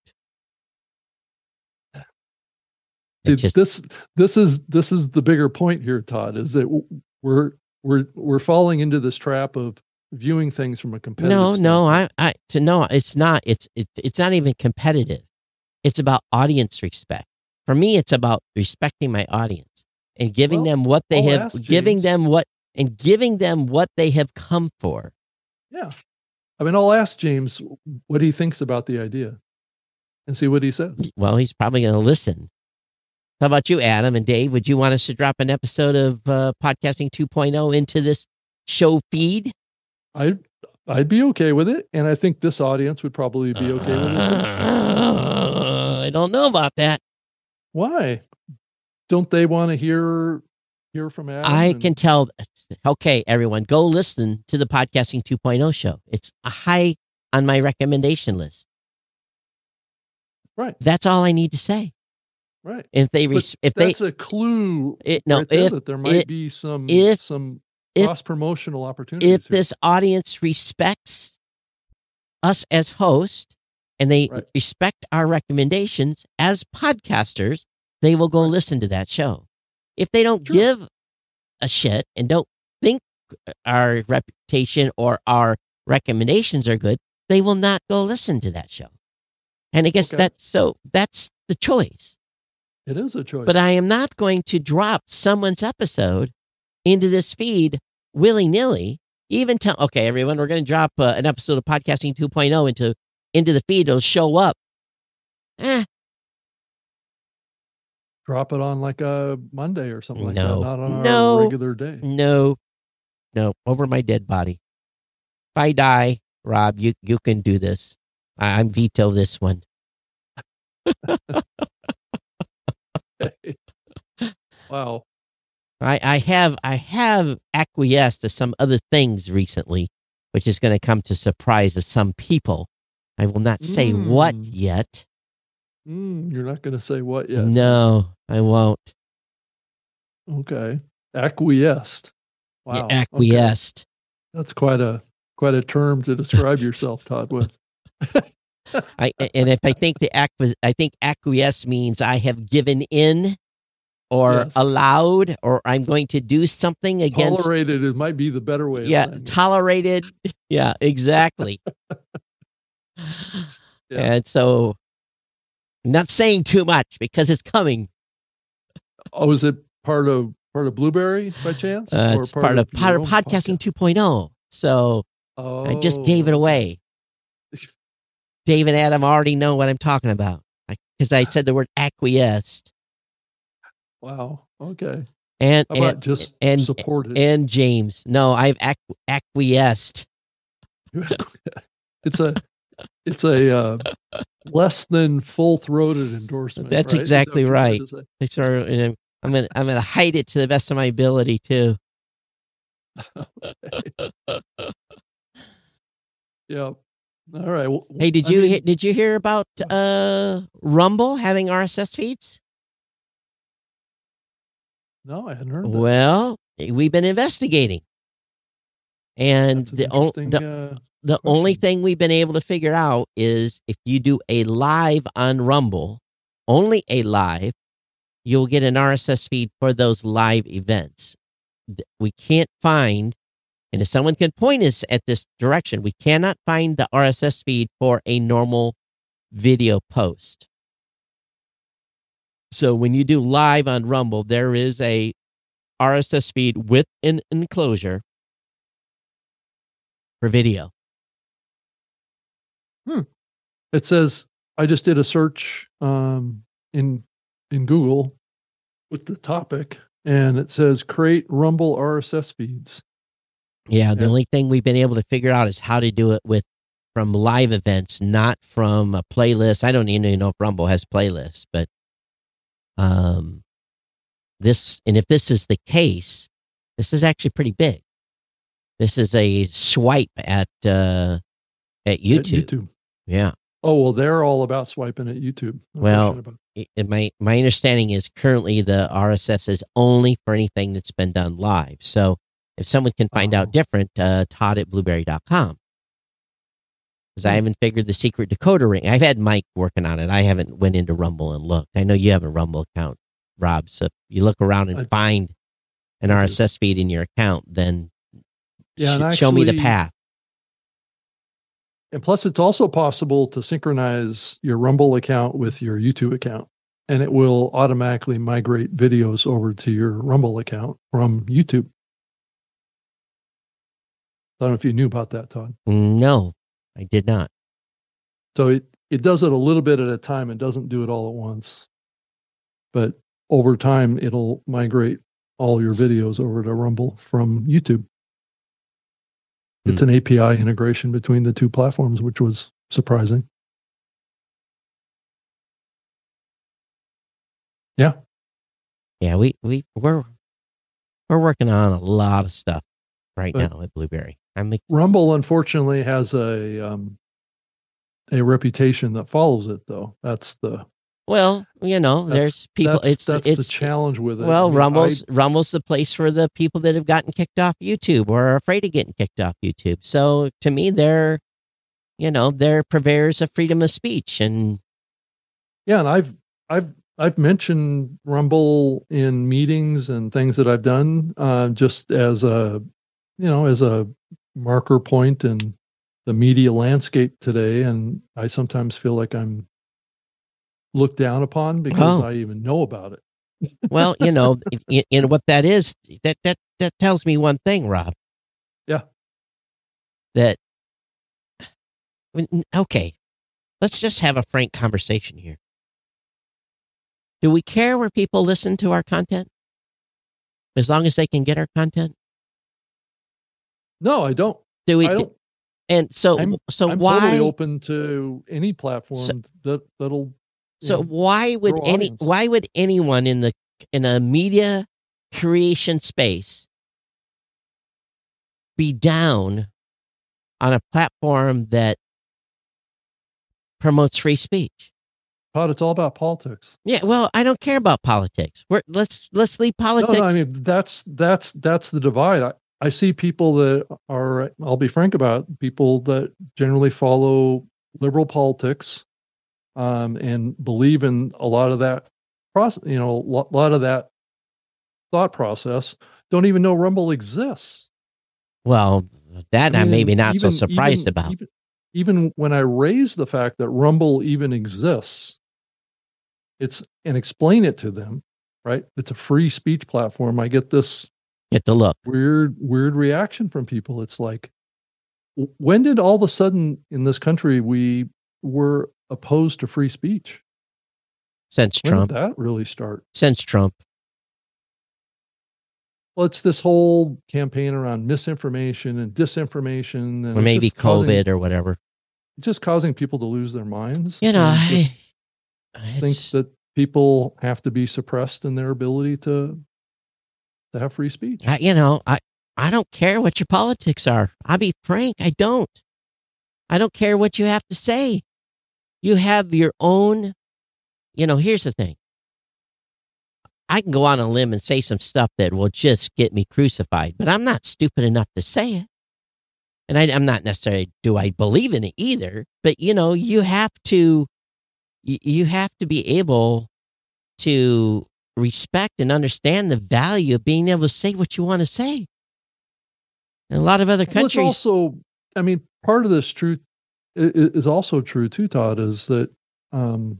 See, just... this this is this is the bigger point here, Todd, is that we're we're we're falling into this trap of viewing things from a competitive no standpoint. no I I to no it's not it's it, it's not even competitive. It's about audience respect. For me, it's about respecting my audience. and giving Well, them what they I'll have, ask giving James. them what, and giving them what they have come for. Yeah. I mean, I'll ask James what he thinks about the idea and see what he says. Well, he's probably going to listen. How about you, Adam and Dave? Would you want us to drop an episode of uh, Podcasting two point oh into this show feed? I, I'd be okay with it. And I think this audience would probably be okay with it. Uh, I don't know about that. Why? Don't they want to hear hear from Adam? I and- can tell. Okay, everyone, go listen to the Podcasting two point oh show. It's a high on my recommendation list. Right. That's all I need to say. Right. If they, But res- if they, that's a clue it, no, right there if that there might it- be some if- some if- cross promotional opportunities. if here. this audience respects us as hosts and they Right. respect our recommendations as podcasters, they will go listen to that show. If they don't Sure. give a shit and don't think our reputation or our recommendations are good, they will not go listen to that show. And I guess Okay. that's so that's the choice. It is a choice. But I am not going to drop someone's episode into this feed willy-nilly. Even tell, okay, everyone, we're going to drop uh, an episode of Podcasting two point oh into into the feed. It'll show up. Eh, drop it on like a Monday or something like No. that, not on No. our regular day. no, no, over my dead body. If I die, Rob, you you can do this. I, I'm veto this one. Wow. I, I have I have acquiesced to some other things recently, which is going to come to surprise to some people. I will not say what Mm. yet. Mm, you're not going to say what yet? No, I won't. Okay. Acquiesced. Yeah, Wow. Okay. acquiesced. That's quite a quite a term to describe yourself, Todd, with. I and if I think the acqui- I think acquiesce means I have given in, or Yes. allowed, or I'm going to do something against. Tolerated, it might be the better way. Yeah, of saying it. tolerated. Yeah, exactly. And so, I'm not saying too much because it's coming. Oh, is it part of part of Blueberry by chance? Uh, Or it's part of, your part of own podcasting podcast? two point oh. So Oh, I just gave it away. Dave and Adam already know what I'm talking about because I said the word acquiesced. Wow. Okay. And How about and, just and supported? and James, no, I've acqu- acquiesced. it's a it's a uh, less than full throated endorsement. That's right? Is that exactly what you're trying right. to say? I sort of, and I'm, I'm gonna I'm gonna hide it to the best of my ability too. Yeah. All right. Well, Hey, did I you mean, he- did you hear about uh Rumble having R S S feeds? No, I hadn't heard. That. Well, we've been investigating, and That's an the o- interesting, the uh, the only question. thing we've been able to figure out is if you do a live on Rumble, only a live, you'll get an R S S feed for those live events. Th- We can't find, and if someone can point us at this direction, we cannot find the R S S feed for a normal video post. So when you do live on Rumble, there is a R S S feed with an enclosure for video. It says I just did a search um, in in Google with the topic, and it says create Rumble R S S feeds. Yeah, the Yeah. only thing we've been able to figure out is how to do it with from live events, not from a playlist. I don't even know if Rumble has playlists, but um, this and if this is the case, this is actually pretty big. This is a swipe at uh, at At YouTube. YouTube. Yeah. Oh well, they're all about swiping at YouTube. No Well, question about it. it- my my understanding is currently the R S S is only for anything that's been done live. So if someone can find Oh. out different, uh, Todd at blueberry dot com. Because I Hmm. haven't figured the secret decoder ring. I've had Mike working on it. I haven't went into Rumble and looked. I know you have a Rumble account, Rob. So if you look around and I- find an I do. R S S feed in your account, then Yeah, and sh- show me the actually- path. And plus, it's also possible to synchronize your Rumble account with your YouTube account. and it will automatically migrate videos over to your Rumble account from YouTube. I don't know if you knew about that, Todd. No, I did not. So it, it does it a little bit at a time. It doesn't do it all at once. But over time, it'll migrate all your videos over to Rumble from YouTube. It's Hmm. an A P I integration between the two platforms, which was surprising. Yeah. Yeah, we, we, we're, we're working on a lot of stuff right But now at Blueberry. I'm ex- Rumble, unfortunately, has a um, a reputation that follows it, though. That's the well, you know, that's, there's people. That's, it's that's it's the challenge with it. well, I mean, Rumble's I, Rumble's the place for the people that have gotten kicked off YouTube or are afraid of getting kicked off YouTube. So to me, they're, you know, they're purveyors of freedom of speech, and yeah, and I've I've I've mentioned Rumble in meetings and things that I've done, uh, just as a you know as a marker point in the media landscape today, and I sometimes feel like I'm looked down upon because Oh. I even know about it. well, you know, in, in what that is, that that that tells me one thing, Rob. Yeah. That okay, let's just have a frank conversation here. Do we care where people listen to our content? As long as they can get our content? No, I don't. Do we? I don't. And so, I'm, so I'm why? totally open to any platform So, that that'll. So know, why would grow any? audience. Why would anyone in the in a media creation space be down on a platform that promotes free speech? Todd, it's all about politics. Yeah, well, I don't care about politics. We're, let's let's leave politics. No, no, I mean that's that's that's the divide. I, I see people that are. I'll be frank about it, people that generally follow liberal politics, um, and believe in a lot of that process. You know, a lot, lot of that thought process. Don't even know Rumble exists. Well, that I I'm mean, maybe not even- so surprised even- about. Even, even when I raise the fact that Rumble even exists, it's and explain it to them, right? It's a free speech platform. I get this Get the look. weird, weird reaction from people. It's like, w- when did all of a sudden in this country we were opposed to free speech? Since When Trump. did that really start? Since Trump. Well, it's this whole campaign around misinformation and disinformation, and Or it's maybe just causing- COVID or whatever. it's just causing people to lose their minds. You know, and just I, think it's, that people have to be suppressed in their ability to to have free speech. I, you know, I, I don't care what your politics are. I'll be frank, I don't. I don't care what you have to say. You have your own, you know, here's the thing. I can go on a limb and say some stuff that will just get me crucified, but I'm not stupid enough to say it. And I, I'm not necessarily, do I believe in it either, but you know, you have to, you, you have to be able to respect and understand the value of being able to say what you want to say. In a lot of other Well, it's countries, also, I mean, part of this truth i- i- is also true too, Todd, is that um,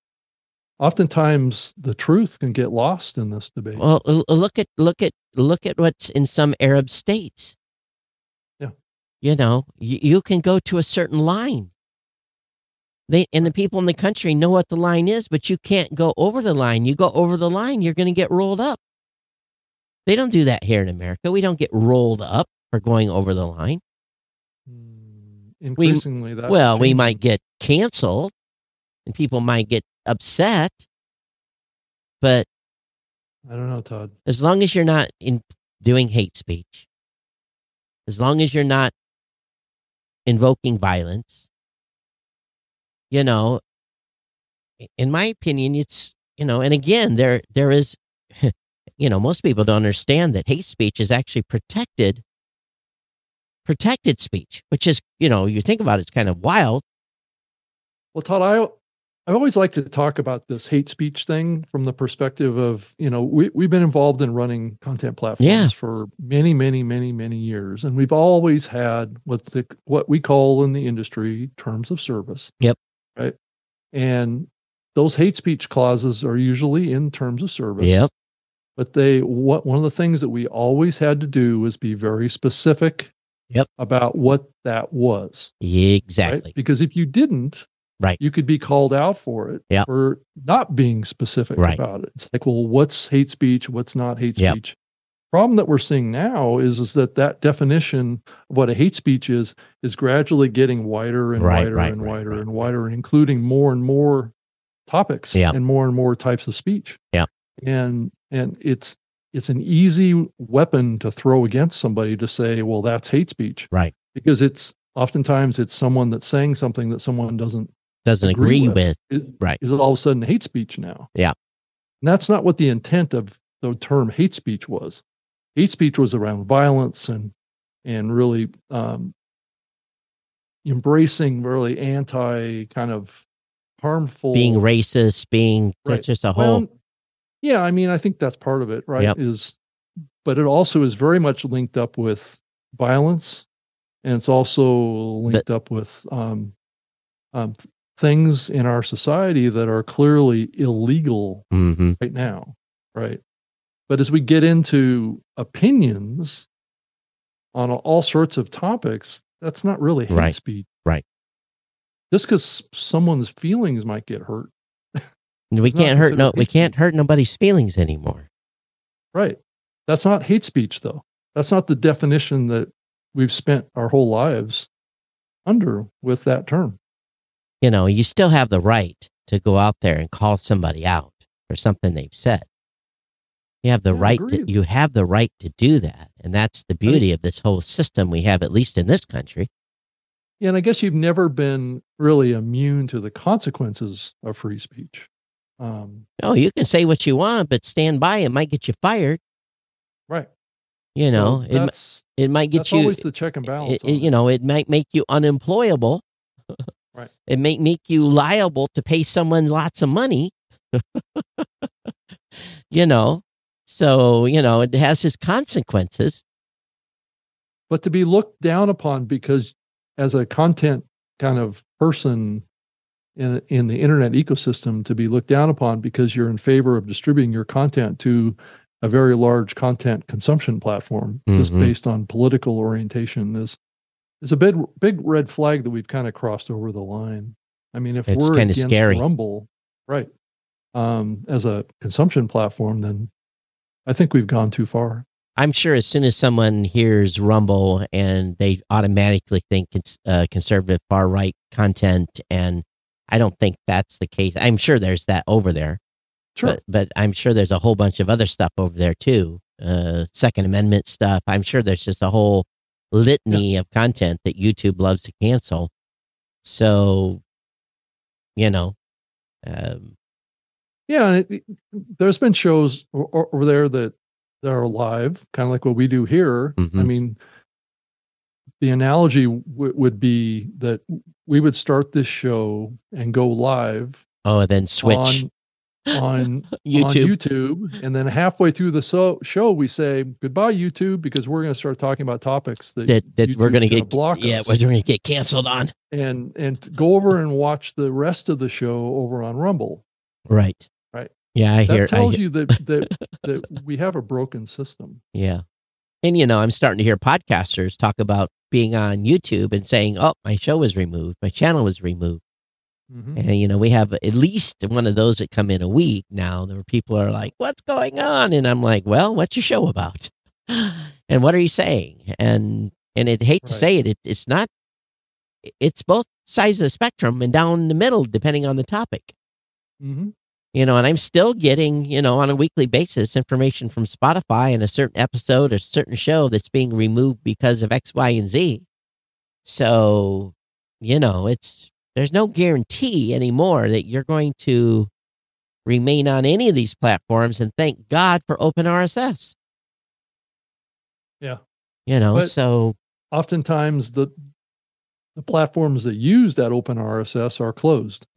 oftentimes the truth can get lost in this debate. well, l- look at look at look at what's in some Arab states. Yeah. You know, you, you can go to a certain line. They and the people in the country know what the line is, but you can't go over the line. You go over the line, you're going to get rolled up. They don't do that here in America. We don't get rolled up for going over the line. Mm, Increasingly, that's well, we changing. might get canceled, and people might get upset, but I don't know, Todd. as long as you're not in doing hate speech, as long as you're not invoking violence, you know, in my opinion, it's, you know, and again, there there is, you know, most people don't understand that hate speech is actually protected, protected speech, which is, you know, you think about it, it's kind of wild. Well, Todd, I I always like to talk about this hate speech thing from the perspective of, you know, we, we've been involved in running content platforms Yeah. for many, many, many, many years. And we've always had what's the, what we call in the industry terms of service. Yep. Right. And those hate speech clauses are usually in terms of service. Yep. But they what one of the things that we always had to do was be very specific Yep. about what that was. Exactly. Right? Because if you didn't, right, you could be called out for it yep. for not being specific right. about it. It's like, well, what's hate speech? What's not hate yep. speech? Problem that we're seeing now is, is that that definition of what a hate speech is is gradually getting wider and right, wider right, and right, wider right, and right. wider, and including more and more topics yep. and more and more types of speech. Yeah. And and it's it's an easy weapon to throw against somebody to say, well, that's hate speech. Right. Because it's oftentimes it's someone that's saying something that someone doesn't doesn't agree, agree with. with. It, right. Is all of a sudden hate speech now. Yeah. And that's not what the intent of the term hate speech was. Hate speech was around violence and and really um, embracing really anti kind of harmful, being racist, being right. just a whole. Well, yeah, I mean, I think that's part of it, right? Yep. Is, but it also is very much linked up with violence, and it's also linked the, up with um, um, things in our society that are clearly illegal mm-hmm. right now, right? But as we get into opinions on all sorts of topics, that's not really hate right. speech. Right. Just because someone's feelings might get hurt. We can't hurt no we can't speech. hurt nobody's feelings anymore. Right. That's not hate speech though. That's not the definition that we've spent our whole lives under with that term. You know, you still have the right to go out there and call somebody out for something they've said. You have the yeah, right to you have the right to do that. And that's the beauty right. of this whole system we have, at least in this country. Yeah, and I guess you've never been really immune to the consequences of free speech. Um, no, you can say what you want, but stand by. It might get you fired. Right. You know, so that's, it, it might get that's you. always the check and balance. It, it, you know, it might make you unemployable. Right. It may make you liable to pay someone lots of money. You know, so, you know, it has its consequences. But to be looked down upon because as a content kind of person in in the internet ecosystem, to be looked down upon because you're in favor of distributing your content to a very large content consumption platform mm-hmm. just based on political orientation is is a big big red flag that we've kind of crossed over the line. I mean, if it's we're against scary. Rumble, right, um, as a consumption platform, then I think we've gone too far. I'm sure as soon as someone hears Rumble and they automatically think it's uh, conservative far-right content, and I don't think that's the case. I'm sure there's that over there. Sure. But, but I'm sure there's a whole bunch of other stuff over there too. Uh, Second Amendment stuff. I'm sure there's just a whole litany yeah. of content that YouTube loves to cancel. So, you know. Um, yeah, and it, it, there's been shows o- over there that that are live, kind of like what we do here. Mm-hmm. I mean, the analogy w- would be that we would start this show and go live. Oh, and then switch on, on YouTube. on YouTube, and then halfway through the so- show, we say goodbye, YouTube, because we're going to start talking about topics that, that, that we're going to get block yeah, us. we're going to get canceled on, and and go over and watch the rest of the show over on Rumble. Right. Right. Yeah, I that hear. tells I hear. you that that that we have a broken system. Yeah, and you know, I'm starting to hear podcasters talk about being on YouTube and saying, "Oh, my show was removed, my channel was removed," mm-hmm. and you know, we have at least one of those that come in a week now. Where people are like, "What's going on?" And I'm like, "Well, what's your show about? And what are you saying?" And and it hate right. to say it, it, it's not. It's both sides of the spectrum and down the middle, depending on the topic. Mm-hmm. You know, and I'm still getting, you know, on a weekly basis, information from Spotify and a certain episode or certain show that's being removed because of X, Y, and Z. So, you know, it's, there's no guarantee anymore that you're going to remain on any of these platforms, and thank God for open R S S. Yeah. You know, but so. Oftentimes the, the platforms that use that open R S S are closed.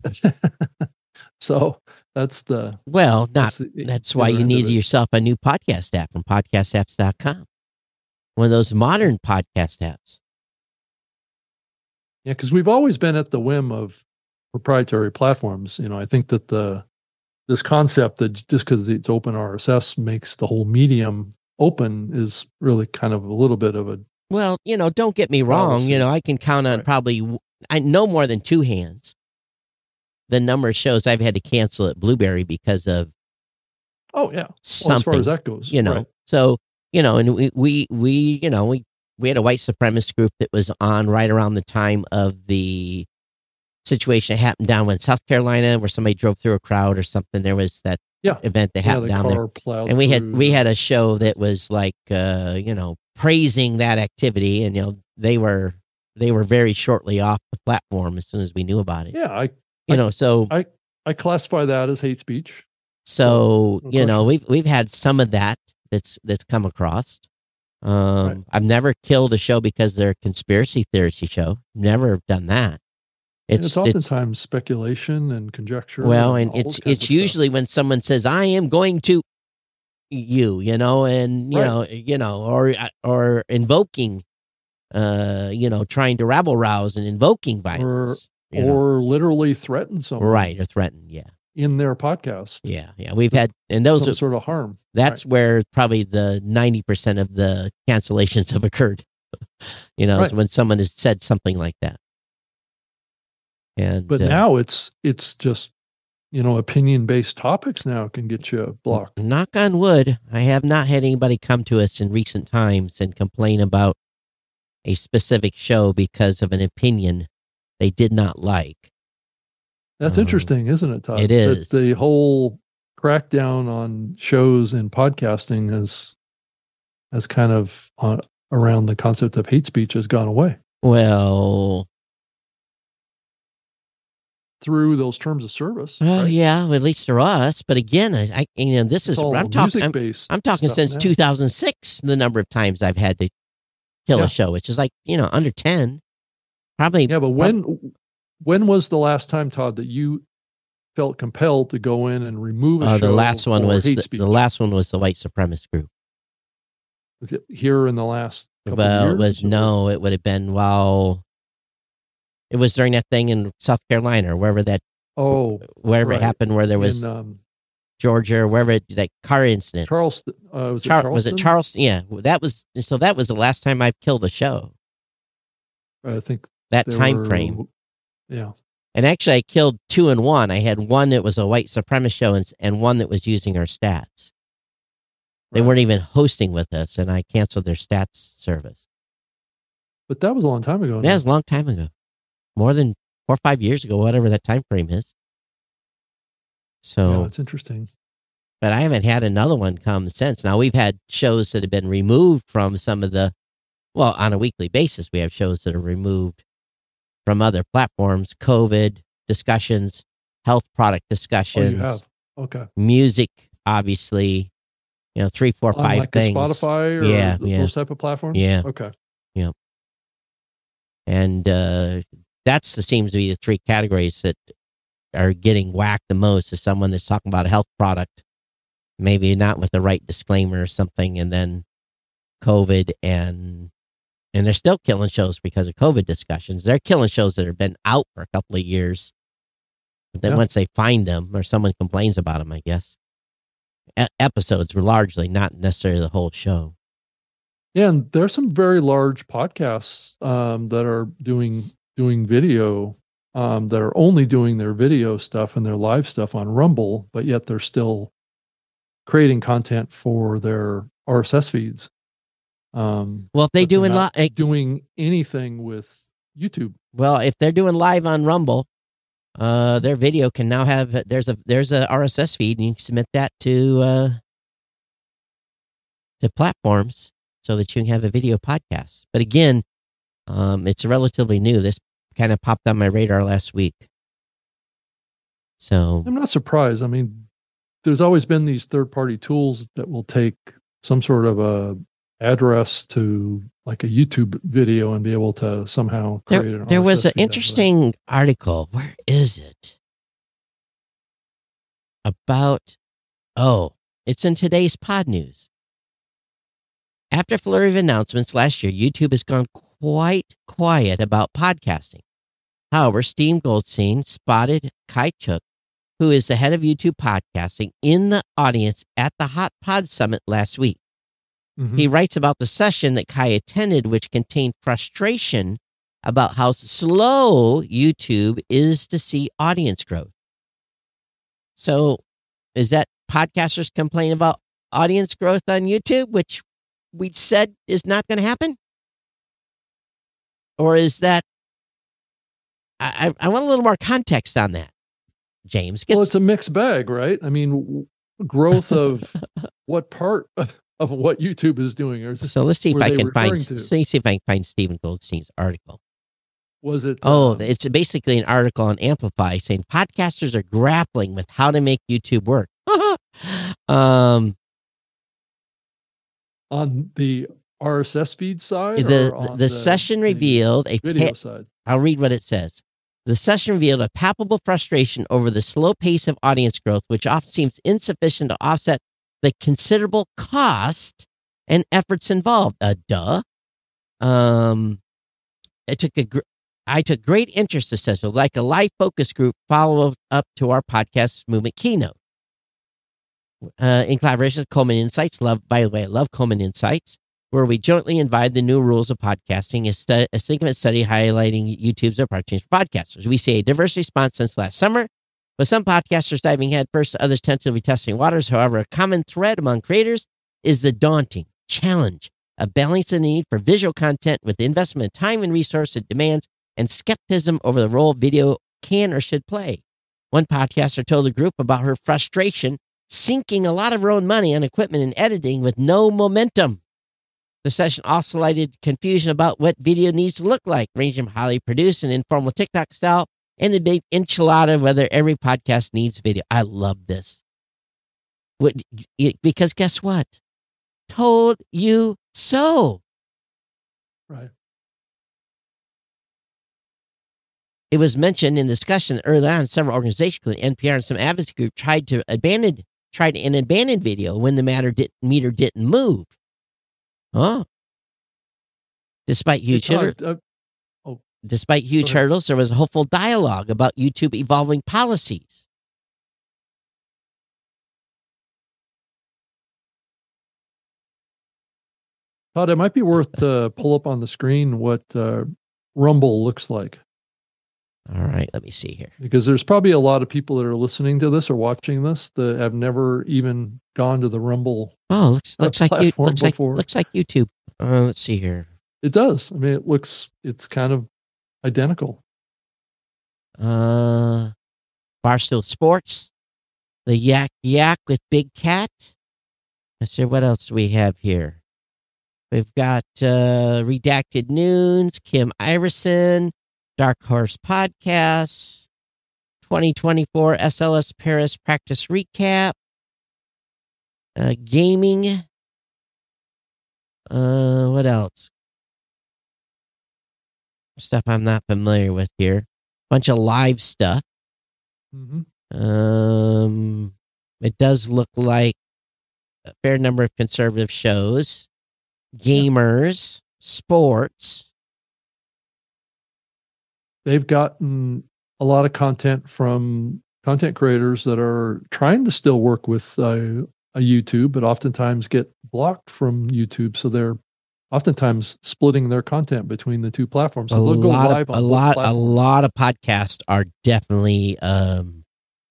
So that's the well, not that's, the, that's why you need yourself a new podcast app from podcast apps dot com. One of those modern podcast apps. Yeah, because we've always been at the whim of proprietary platforms. You know, I think that the this concept that just because it's open R S S makes the whole medium open is really kind of a little bit of a Well, you know, don't get me wrong. Policy. You know, I can count on Right. probably I no more than two hands the number of shows I've had to cancel at Blueberry because of oh yeah. Well, something. as far as that goes, you know, right. so you know, and we we we you know we we had a white supremacist group that was on right around the time of the situation that happened down in South Carolina where somebody drove through a crowd or something. There was that Yeah. event that Yeah, happened the down car there. plowed And we had through we the- had a show that was like uh, you know, praising that activity, and you know, they were they were very shortly off the platform as soon as we knew about it. yeah, I You know, so I I classify that as hate speech. so no you know, question. we've we've had some of that that's that's come across. Um Right. I've never killed a show because they're a conspiracy theory show. Never done that. It's, It's it's it's oftentimes speculation and conjecture. well, and all it's those kinds it's of stuff. usually when someone says, "I am going to you," you know, and you Right. know, you know, or or invoking, uh, you know, trying to rabble rouse and invoking violence, you know. or literally threaten someone right, or threaten, yeah, in their podcast. yeah, yeah. We've had, and those Some are sort of harm. that's where probably the ninety percent of the cancellations have occurred. you know, is Right. when someone has said something like that. And But uh, now it's it's just you know opinion based topics now can get you blocked. knock on wood, I have not had anybody come to us in recent times and complain about a specific show because of an opinion they did not like. That's Um, interesting, isn't it, Todd? it That is. the whole crackdown on shows and podcasting has has kind of on, around the concept of hate speech has gone away Well, through those terms of service. well, right? yeah, at least for us. But again, I, I you know, this It's is all I'm talking. I'm, music-based I'm talking stuff since now. two thousand six. The number of times I've had to kill Yeah. a show, which is like you know under ten, probably. Yeah, but when when was the last time, Todd, that you felt compelled to go in and remove a Uh, show? the last one for was hate the, speech? the last one was the white supremacist group. Was it here in the last couple Well, of it was years, or- no, it would have been while it was during that thing in South Carolina or wherever that Oh, wherever right. it happened, where there was in um, Georgia or wherever it, that car incident. Charleston. Uh, was, it Char- Charleston? was it Charleston? Yeah, that was so. That was the last time I've killed a show. I think That there time were- frame, Yeah. and actually, I killed two in one. I had one that was a white supremacist show, and, and one that was using our stats. They Right. weren't even hosting with us, and I canceled their stats service. But that was a long time ago. That now. was a long time ago, more than four or five years ago, whatever that time frame is. So, Yeah, it's interesting. but I haven't had another one come since. Now we've had shows that have been removed from some of the, well, on a weekly basis, we have shows that are removed from other platforms, COVID discussions, health product Oh, discussions, you have. Okay. music, obviously, you know, three, four, On five like a things. Spotify or Yeah, th- yeah. those type of platforms? Yeah. Okay. And uh, that's the seems to be the three categories that are getting whacked the most is someone that's talking about a health product, maybe not with the right disclaimer or something, and then COVID and and they're still killing shows because of COVID discussions. They're killing shows that have been out for a couple of years. But then Yeah. once they find them or someone complains about them, I guess. E- episodes were largely, not necessarily the whole show. Yeah, and there's some very large podcasts um, that are doing doing video um, that are only doing their video stuff and their live stuff on Rumble, but yet they're still creating content for their R S S feeds. Um, Well, if they but they're doing not li- doing anything with YouTube. Well, if they're doing live on Rumble, uh, their video can now have there's a there's a R S S feed, and you can submit that to uh, to platforms so that you can have a video podcast. But again, um, it's relatively new. This kind of popped on my radar last week. So I'm not surprised. I mean, there's always been these third party tools that will take some sort of a address to like a YouTube video and be able to somehow create there, an there was R S S an feed out of that. interesting article. Where is it? About, oh, it's in today's Pod News. After a flurry of announcements last year, YouTube has gone quite quiet about podcasting. However, Steve Goldstein spotted Kai Chuk, who is the head of YouTube podcasting, in the audience at the Hot Pod Summit last week. Mm-hmm. He writes about the session that Kai attended, which contained frustration about how slow YouTube is to see audience growth. So is that podcasters complain about audience growth on YouTube, which we said is not going to happen? Or is that, I, I want a little more context on that, James. Well, it's a mixed bag, right? I mean, growth of what part of what YouTube is doing? Or is so let's see if I can find, to? let's see if I can find Stephen Goldstein's article. Was it? Oh, um, it's basically an article on Amplify saying podcasters are grappling with how to make YouTube work. um, on the R S S feed side? the or on the, the session revealed a video pa- side. I'll read what it says. The session revealed a palpable frustration over the slow pace of audience growth, which often seems insufficient to offset the considerable cost and efforts involved. Uh, duh. Um, it took a. Gr- I took great interest in this session, like a live focus group follow up to our podcast movement keynote. Uh, in collaboration with Coleman Insights, love by the way, I love Coleman Insights, where we jointly invite the new rules of podcasting, a, stu- a significant study highlighting YouTube's approach for podcasters. We see a diverse response since last summer, with some podcasters diving headfirst, others tentatively testing waters. However, a common thread among creators is the daunting challenge of balancing the need for visual content with the investment of time and resource it demands, and skepticism over the role video can or should play. One podcaster told the group about her frustration sinking a lot of her own money on equipment and editing with no momentum. The session also lighted confusion about what video needs to look like, ranging from highly produced and informal TikTok style and the big enchilada whether every podcast needs video. I love this. What, because guess what? Told you so. Right. It was mentioned in discussion early on, several organizations, including N P R and some advocacy group, tried to abandon, tried an abandoned video when the matter did, meter didn't move. Huh? Despite huge hurdles, uh, oh, despite huge hurdles, there was a hopeful dialogue about YouTube evolving policies. Todd, it might be worth to pull up on the screen what uh, Rumble looks like. All right, let me see here. Because there's probably a lot of people that are listening to this or watching this that have never even gone to the Rumble. Oh, looks looks like you, looks before. like looks like YouTube. Uh, let's see here. It does. I mean, it looks. It's kind of identical. Uh, Barstool Sports, the Yak Yak with Big Cat. Let's see what else we have here. We've got uh, Redacted News, Kim Iverson, Dark Horse Podcasts, twenty twenty-four S L S Paris Practice Recap, uh, Gaming, uh, what else? Stuff I'm not familiar with here. Bunch of live stuff. Mm-hmm. Um, it does look like a fair number of conservative shows, gamers, yeah. Sports. They've gotten a lot of content from content creators that are trying to still work with uh, a YouTube, but oftentimes get blocked from YouTube. So they're oftentimes splitting their content between the two platforms. So a they'll go lot live of, on a lot, platforms. a lot of podcasts are definitely. Um,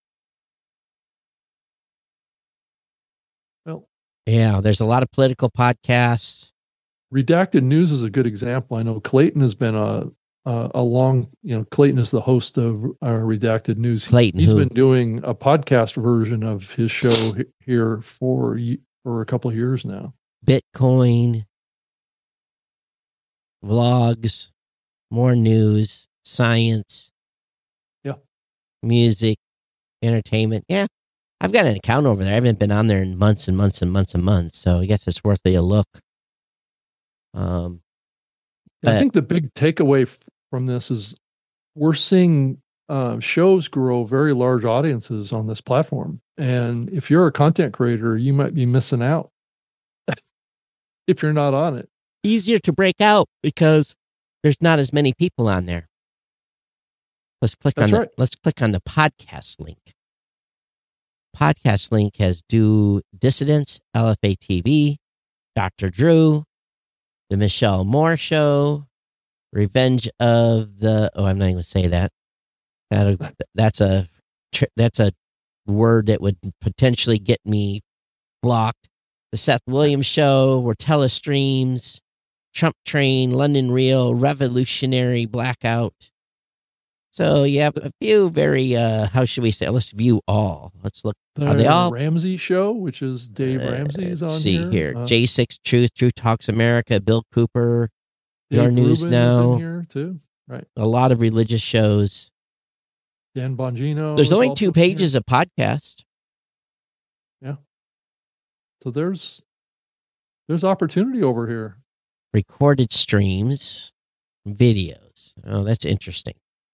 well, yeah, there's a lot of political podcasts. Redacted News is a good example. I know Clayton has been a Uh, a long, you know, Clayton is the host of uh, Redacted News. Clayton, He's who? been doing a podcast version of his show he- here for for a couple of years now. Bitcoin, vlogs, more news, science, yeah, music, entertainment. Yeah, I've got an account over there. I haven't been on there in months and months and months and months, so I guess it's worth a look. Um, I think the big takeaway f- from this is we're seeing uh, shows grow very large audiences on this platform. And if you're a content creator, you might be missing out if you're not on it. Easier to break out because there's not as many people on there. Let's click That's on right. the, let's click on the podcast link. Podcast link has Do Dissidents, L F A T V, Doctor Drew, The Michelle Moore Show, Revenge of the, oh, I'm not even going to say that. that. That's a, that's a word that would potentially get me blocked. The Seth Williams Show, Wortella Streams, Trump Train, London Real, Revolutionary Blackout. So you have a few very, uh, how should we say, let's view all. Let's look. The Are they all? Ramsey Show, which is Dave Uh, Ramsey's on let's see here. here. Uh, J six Truth, True Talks America, Bill Cooper, Dave Your News Rubin Now. is in here too. Right. A lot of religious shows. Dan Bongino. There's is only also two in here. pages of podcast. So there's there's opportunity over here. Recorded streams, videos. Oh, that's interesting.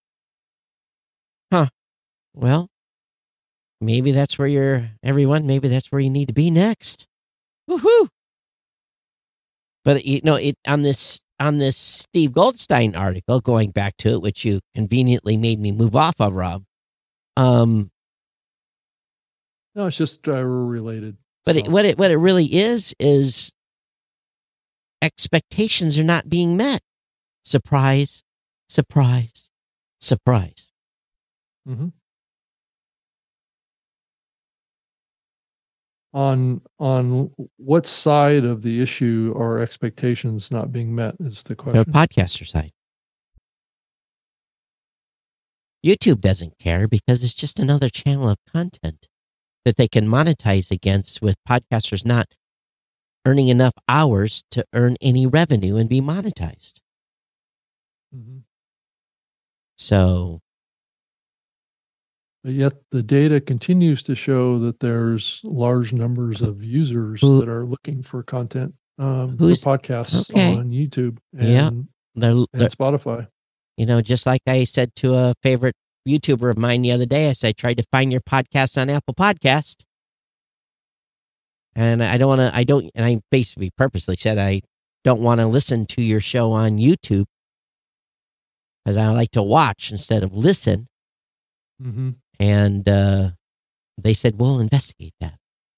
Huh. Well, maybe that's where you're, everyone, maybe that's where you need to be next. Woohoo! But, you know, it on this on this Steve Goldstein article, going back to it, which you conveniently made me move off of, Rob. Um, No, it's just driver related. but it, what it what it really is is expectations are not being met. Surprise, surprise, surprise. Mm-hmm. On on what side of the issue are expectations not being met is the The question. podcaster side. YouTube doesn't care because it's just another channel of content that they can monetize against, with podcasters not earning enough hours to earn any revenue and be monetized. Mm-hmm. So, But yet the data continues to show that there's large numbers of users Who- that are looking for content um, for Who's- podcasts okay. on YouTube and, Yeah. they're, and they're- Spotify. you know, just like I said to a favorite YouTuber of mine the other day, I said, I tried to find your podcast on Apple Podcast. And I don't want to, I don't, and I basically purposely said, I don't want to listen to your show on YouTube because I like to watch instead of listen. Mm-hmm. And uh, they said, we'll investigate that.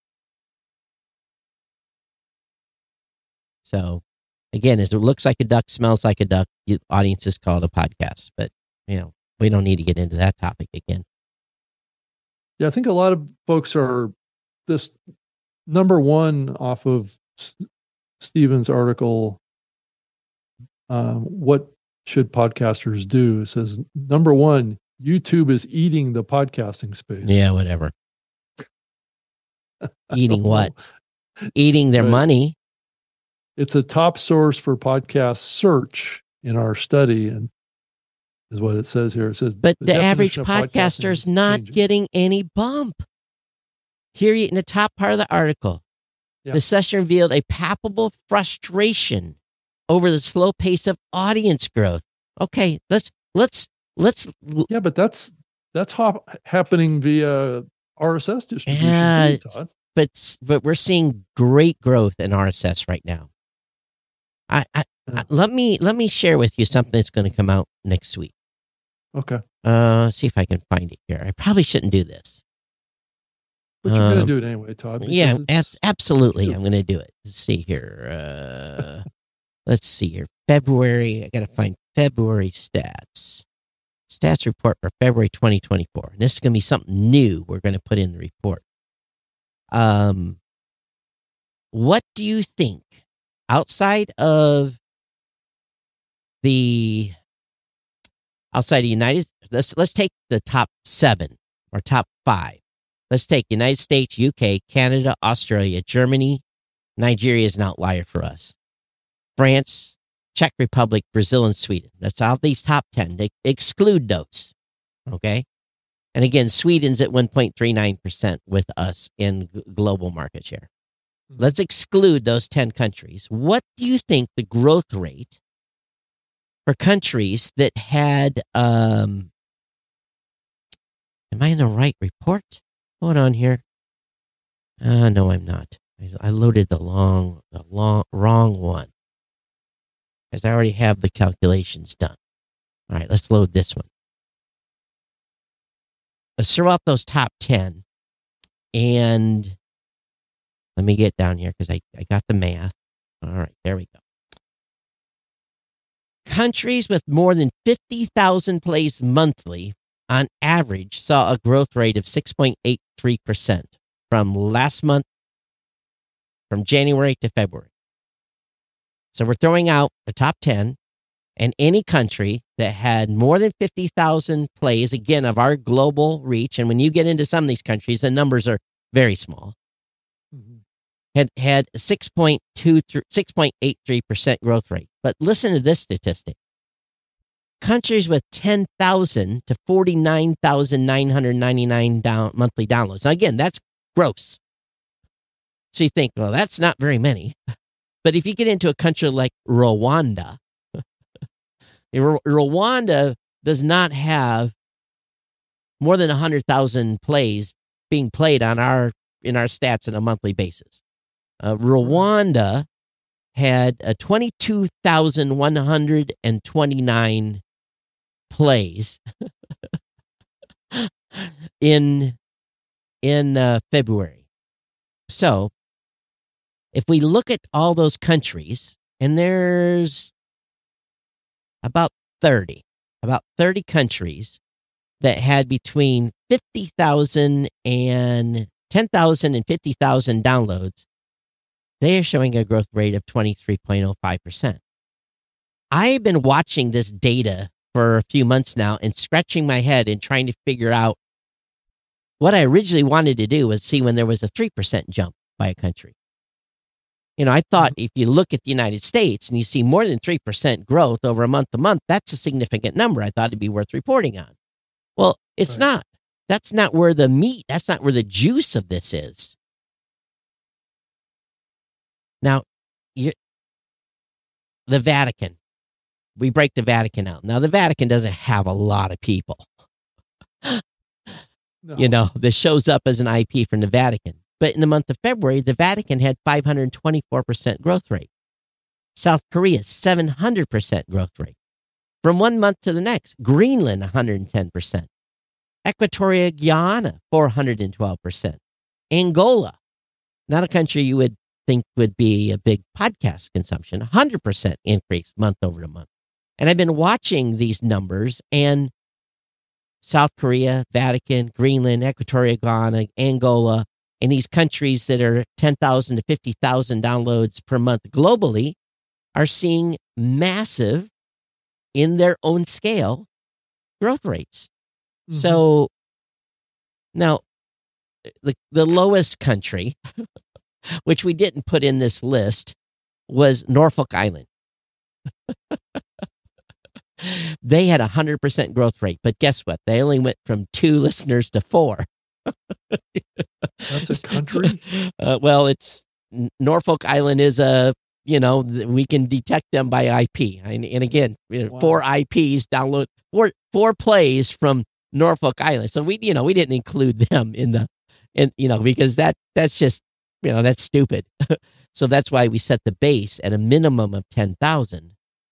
So, again, as it looks like a duck, smells like a duck, the audiences call it a podcast. But, you know, we don't need to get into that topic again. Yeah, I think a lot of folks are this number one off of S- Stephen's article. Um, what should podcasters do? It says number one, YouTube is eating the podcasting space. Yeah, whatever. Eating don't what? know. Eating their Right. money. It's a top source for podcast search in our study, and is what it says here. It says, But the, average definition of podcasting podcaster is not changing. getting any bump. Here in the top part of the article, Yeah. the session revealed a palpable frustration over the slow pace of audience growth. Okay, let's let's let's Yeah, but that's that's hop- happening via R S S distribution Yeah, too, Todd. but s- but we're seeing great growth in R S S right now. I, I, Yeah. I let me let me share with you something that's going to come out next week. Okay, Uh, let's see if I can find it here. I probably shouldn't do this. but you're Um, going to do it anyway, Todd. because Yeah, it's- ab- absolutely. true. I'm going to do it. Let's see here. Uh, let's see here. February. I got to find February stats. Stats report for February twenty twenty-four. And this is going to be something new we're going to put in the report. Um, what do you think outside of the outside of the United? Let's let's take the top seven or top five. Let's take United States, U K, Canada, Australia, Germany. Nigeria is an outlier for us. France, Czech Republic, Brazil, and Sweden. That's all these top ten. They exclude those. Okay. And again, Sweden's at one point three nine percent with us in g- global market share. Mhm. Let's exclude those ten countries. What do you think the growth rate for countries that had, um, am I in the right report? Hold on here. Uh, no, I'm not. I, I loaded the long, the long, wrong one. Because I already have the calculations done. All right, let's load this one. let's throw out those top ten. And let me get down here because I, I got the math. All right, there we go. Countries with more than fifty thousand plays monthly on average saw a growth rate of six point eight three percent from last month, from January to February. So we're throwing out the top ten, and any country that had more than fifty thousand plays, again, of our global reach, and when you get into some of these countries, the numbers are very small, mm-hmm. had had a six point eight three percent growth rate. But listen to this statistic. Countries with ten thousand to forty-nine thousand nine hundred ninety-nine down, monthly downloads. Now, again, that's gross. So you think, well, that's not very many. But if you get into a country like Rwanda, Rwanda does not have more than one hundred thousand plays being played on our in our stats on a monthly basis. Uh, Rwanda had a twenty-two thousand one hundred twenty-nine plays in in uh, February. So, if we look at all those countries, and there's about thirty, about thirty countries that had between fifty thousand and ten thousand and fifty thousand downloads, they are showing a growth rate of twenty-three point oh five percent. I've been watching this data for a few months now and scratching my head and trying to figure out what I originally wanted to do was see when there was a three percent jump by a country. You know, I thought if you look at the United States and you see more than three percent growth over a month to month, that's a significant number. I thought it'd be worth reporting on. Well, it's right. not. That's not where the meat, that's not where the juice of this is. Now, you, the Vatican, we break the Vatican out. Now, the Vatican doesn't have a lot of people, no. you know, that shows up as an I P from the Vatican. But in the month of February, the Vatican had five hundred twenty-four percent growth rate. South Korea, seven hundred percent growth rate. From one month to the next, Greenland, one hundred ten percent. Equatorial Guiana, four hundred twelve percent. Angola, not a country you would think would be a big podcast consumption, one hundred percent increase month over to month. And I've been watching these numbers, and South Korea, Vatican, Greenland, Equatorial Guiana, Angola, and these countries that are ten thousand to fifty thousand downloads per month globally are seeing massive, in their own scale, growth rates. Mm-hmm. So now, the, the lowest country, which we didn't put in this list, was Norfolk Island. They had a one hundred percent growth rate, but guess what? They only went from two listeners to four. That's a country? Uh, well, it's Norfolk Island is a, you know, we can detect them by I P. And, and again, you know, wow. four I Ps download, four, four plays from Norfolk Island. So we, you know, we didn't include them in the, in, you know, because that, that's just, you know, that's stupid. So that's why we set the base at a minimum of ten thousand.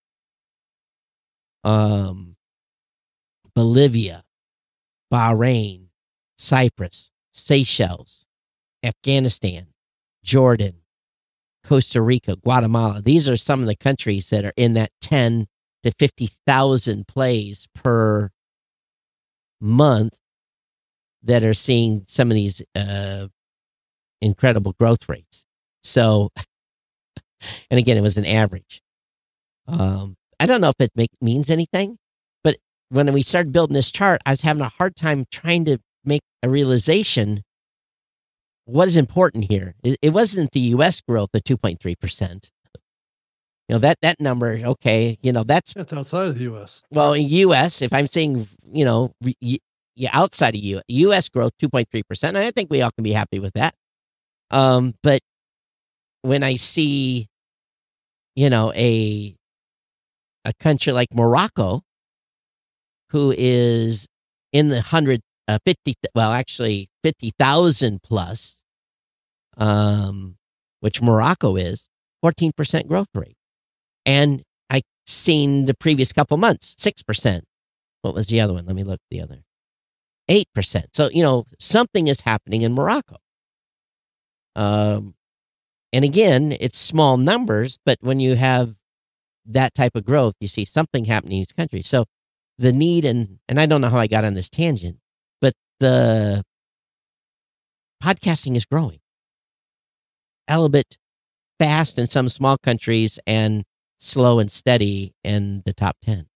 Um, Bolivia, Bahrain, Cyprus, Seychelles, Afghanistan, Jordan, Costa Rica, Guatemala. These are some of the countries that are in that ten to fifty thousand plays per month that are seeing some of these uh, incredible growth rates. So, and again, it was an average. Um, I don't know if it make, means anything, but when we started building this chart, I was having a hard time trying to make a realization what is important here. It, it wasn't the U S growth of two point three percent. You know, that, that number, okay, you know, that's... That's outside of the U S. Well, in U S, if I'm saying, you know, yeah, outside of U S, U S growth two point three percent, I think we all can be happy with that. Um, but when I see, you know, a a country like Morocco, who is in the hundred, uh, fifty, well, actually fifty thousand plus, um, which Morocco is, fourteen percent growth rate. And I seen the previous couple months, six percent. What was the other one? Let me look at the other. eight percent. So, you know, something is happening in Morocco. Um, and again, it's small numbers, but when you have that type of growth, you see something happening in these countries. So the need, and, and I don't know how I got on this tangent, but the podcasting is growing a little bit fast in some small countries and slow and steady in the top ten.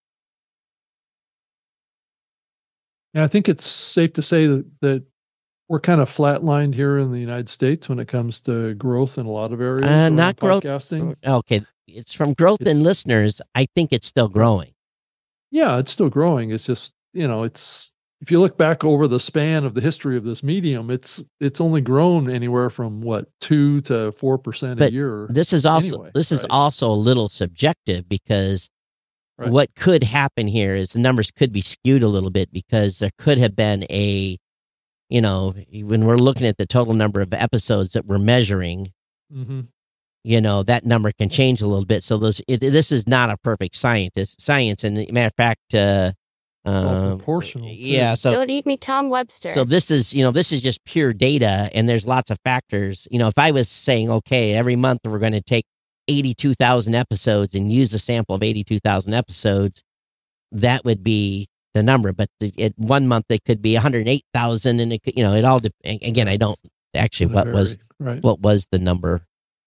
Yeah, I think it's safe to say that, that we're kind of flatlined here in the United States when it comes to growth in a lot of areas. Uh, not growth. Podcasting. Okay. It's from growth it's, in listeners. I think it's still growing. Yeah, it's still growing. It's just, you know, it's, if you look back over the span of the history of this medium, it's it's only grown anywhere from what two to four percent a year. This is also anyway, this right? is also a little subjective because right. what could happen here is the numbers could be skewed a little bit because there could have been a, you know, when we're looking at the total number of episodes that we're measuring, mm-hmm. you know, that number can change a little bit. So those it, this is not a perfect science. Science, and matter of fact. Uh, Um, proportional. Yeah. So don't eat me, Tom Webster. So this is, you know, this is just pure data, and there's lots of factors. You know, if I was saying, okay, every month we're going to take eighty-two thousand episodes and use a sample of eighty-two thousand episodes, that would be the number. But the, it, one month it could be one hundred eight thousand, and it could, you know, it all. De- again, I don't actually what was right. what was the number.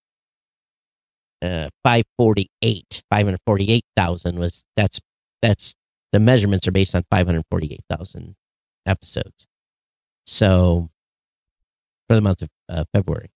Uh, five forty-eight, five hundred forty-eight thousand was that's that's. The measurements are based on five hundred forty-eight thousand episodes. So, for the month of uh, February.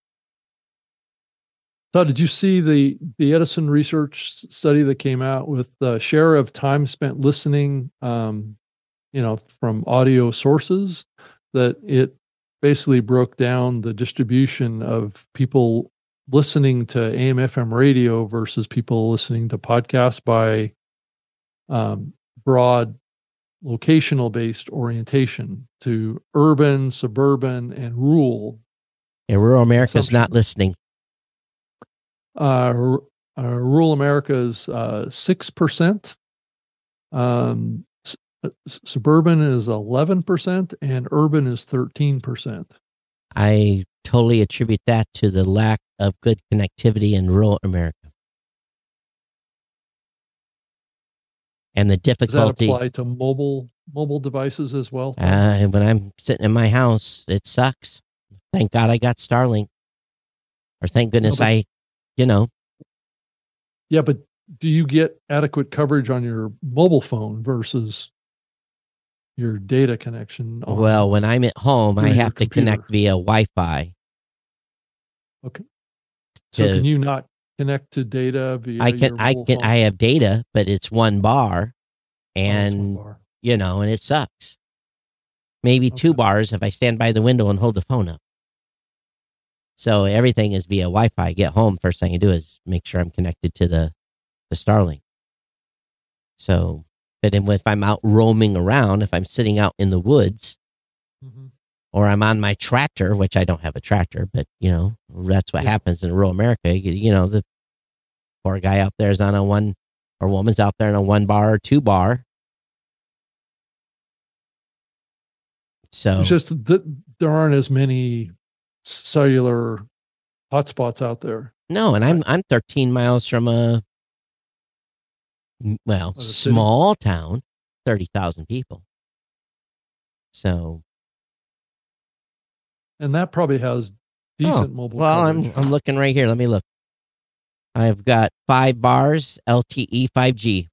So, did you see the the Edison research study that came out with the share of time spent listening, um, you know, from audio sources? That it basically broke down the distribution of people listening to A M F M radio versus people listening to podcasts by um, broad locational based orientation to urban, suburban, and rural. Yeah, rural America's not listening. Uh, r- uh, rural America is uh, six percent. Um, s- s- suburban is eleven percent, and urban is thirteen percent. I totally attribute that to the lack of good connectivity in rural America. And the difficulty. Does that apply to mobile mobile devices as well? Uh, when I'm sitting in my house, it sucks. Thank God I got Starlink. Or thank goodness no, but, I, you know. Yeah, but do you get adequate coverage on your mobile phone versus your data connection? On, well, when I'm at home, I have to computer? connect via Wi-Fi. Okay. So to, can you not connect to data via I can your I can phone? I have data, but it's one bar, and oh, one bar. you know, and it sucks. Maybe okay. two bars if I stand by the window and hold the phone up. So everything is via Wi-Fi. I get home, first thing I do is make sure I'm connected to the the Starlink. So, but then if I'm out roaming around, if I'm sitting out in the woods, mm-hmm. or I'm on my tractor, which I don't have a tractor, but you know, that's what yeah. happens in rural America. You, you know, the poor guy out there is on a one, or woman's out there in a one bar or two bar. So it's just that there aren't as many cellular hotspots out there. No, and I'm I'm thirteen miles from a well small city? town, thirty thousand people. So. And that probably has decent oh, mobile well, coverage. I'm I'm looking right here. Let me look. I've got five bars, L T E five G.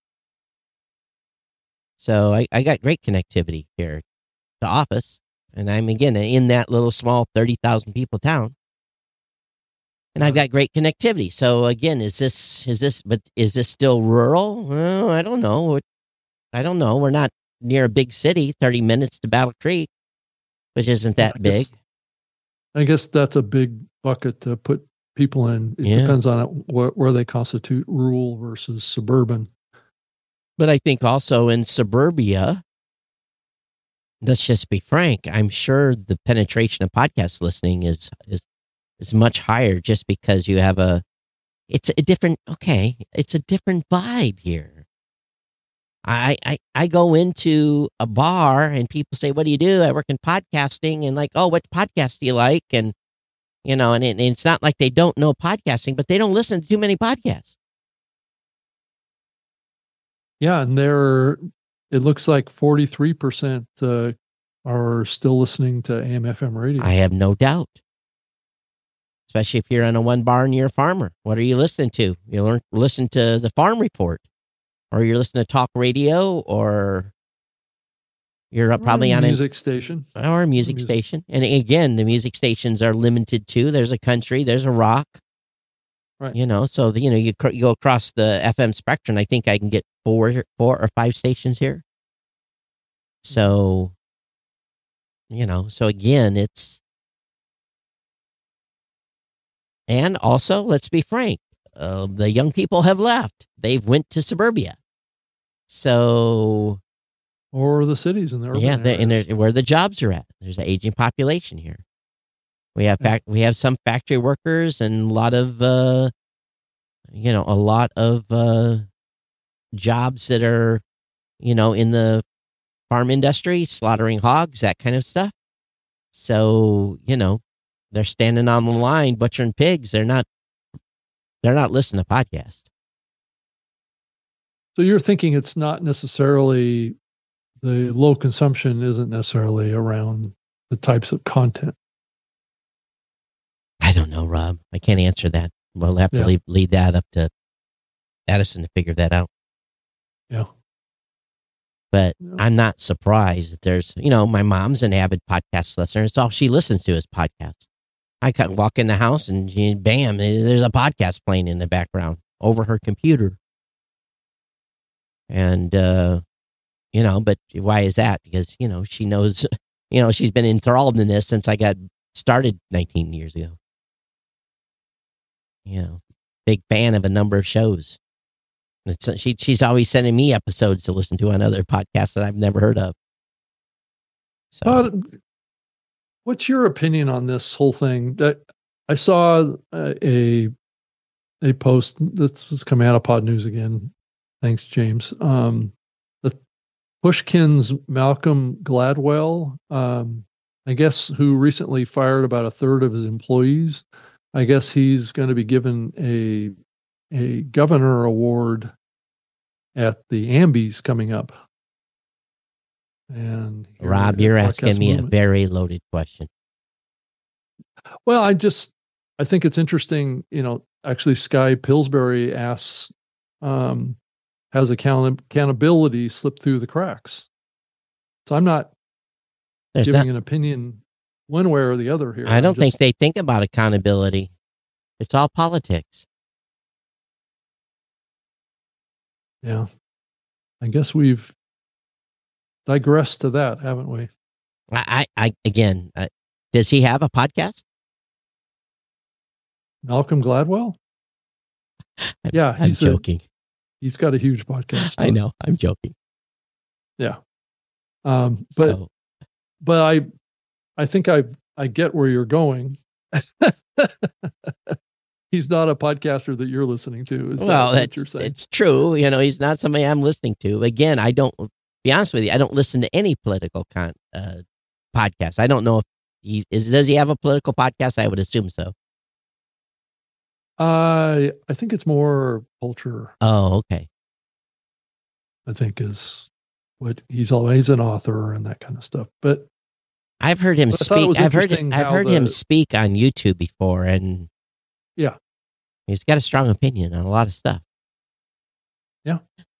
So I, I got great connectivity here to office. And I'm, again, in that little small thirty thousand people town. And I've got great connectivity. So, again, is this, is this, but is this still rural? Well, I don't know. I don't know. We're not near a big city, thirty minutes to Battle Creek, which isn't that I big. Guess, I guess that's a big bucket to put people in. It yeah. depends on where, where they constitute rural versus suburban. But I think also in suburbia, let's just be frank, I'm sure the penetration of podcast listening is, is, is much higher just because you have a, it's a different, okay, it's a different vibe here. I, I, I go into a bar and people say, what do you do? I work in podcasting, and like, oh, what podcast do you like? And, you know, and, it, and it's not like they don't know podcasting, but they don't listen to too many podcasts. Yeah. And there, it looks like forty-three percent uh, are still listening to A M F M radio. I have no doubt. Especially if you're on a one bar and you're a farmer. What are you listening to? You learn, listen to the Farm Report, or you're listening to talk radio, or you're probably or a on music a music station. Or a music, music station. And again, the music stations are limited too. There's a country, there's a rock. Right. You know, so, the, you know, you, cr- you go across the F M spectrum. I think I can get four, four or five stations here. So, you know, so again, it's, and also, let's be frank, uh, the young people have left. They've went to suburbia. So, or the cities in the urban yeah, in areas. where the jobs are at. There's an aging population here. We have fact, we have some factory workers and a lot of, uh, you know, a lot of uh, jobs that are, you know, in the farm industry, slaughtering hogs, that kind of stuff. So, you know, they're standing on the line butchering pigs. They're not, they're not listening to podcasts. So you're thinking it's not necessarily, the low consumption isn't necessarily around the types of content. I don't know, Rob. I can't answer that. We'll have to Yeah. leave, lead that up to Addison to figure that out. Yeah. But Yeah. I'm not surprised that there's, you know, my mom's an avid podcast listener. It's all she listens to is podcasts. I could walk in the house and she, bam, there's a podcast playing in the background over her computer. And, uh, you know, but why is that? Because, you know, she knows, you know, she's been enthralled in this since I got started nineteen years ago. You know, big fan of a number of shows. It's, she, she's always sending me episodes to listen to on other podcasts that I've never heard of. So, Uh, what's your opinion on this whole thing? That I saw uh, a a post. This was coming out of Pod News again. Thanks, James. Um, the Pushkin's Malcolm Gladwell, um, I guess, who recently fired about a third of his employees. I guess he's going to be given a a governor award at the Ambies coming up. And Rob, you're asking me movement. a very loaded question. Well, I just, I think it's interesting, you know, actually Sky Pillsbury asks, um, has account- accountability slipped through the cracks? So I'm not There's giving not, an opinion one way or the other here. I don't just, think they think about accountability. It's all politics. Yeah. I guess we've digressed to that, haven't we? I, I, again, uh, does he have a podcast? Malcolm Gladwell? I'm, yeah, I'm he's joking. A, he's got a huge podcast. I know, I'm joking. Yeah. Um, but, so. but I, I think I, I get where you're going. He's not a podcaster that you're listening to. Is well, that what you're saying? It's true. You know, he's not somebody I'm listening to. Again, I don't, be honest with you, I don't listen to any political con, uh, podcasts. I don't know if he is, does he have a political podcast? I would assume so. Uh, I think it's more culture. Oh, okay. I think is what he's always an author and that kind of stuff. But I've heard him speak. I've heard, I've heard the, him speak on YouTube before, and yeah, he's got a strong opinion on a lot of stuff. Yeah.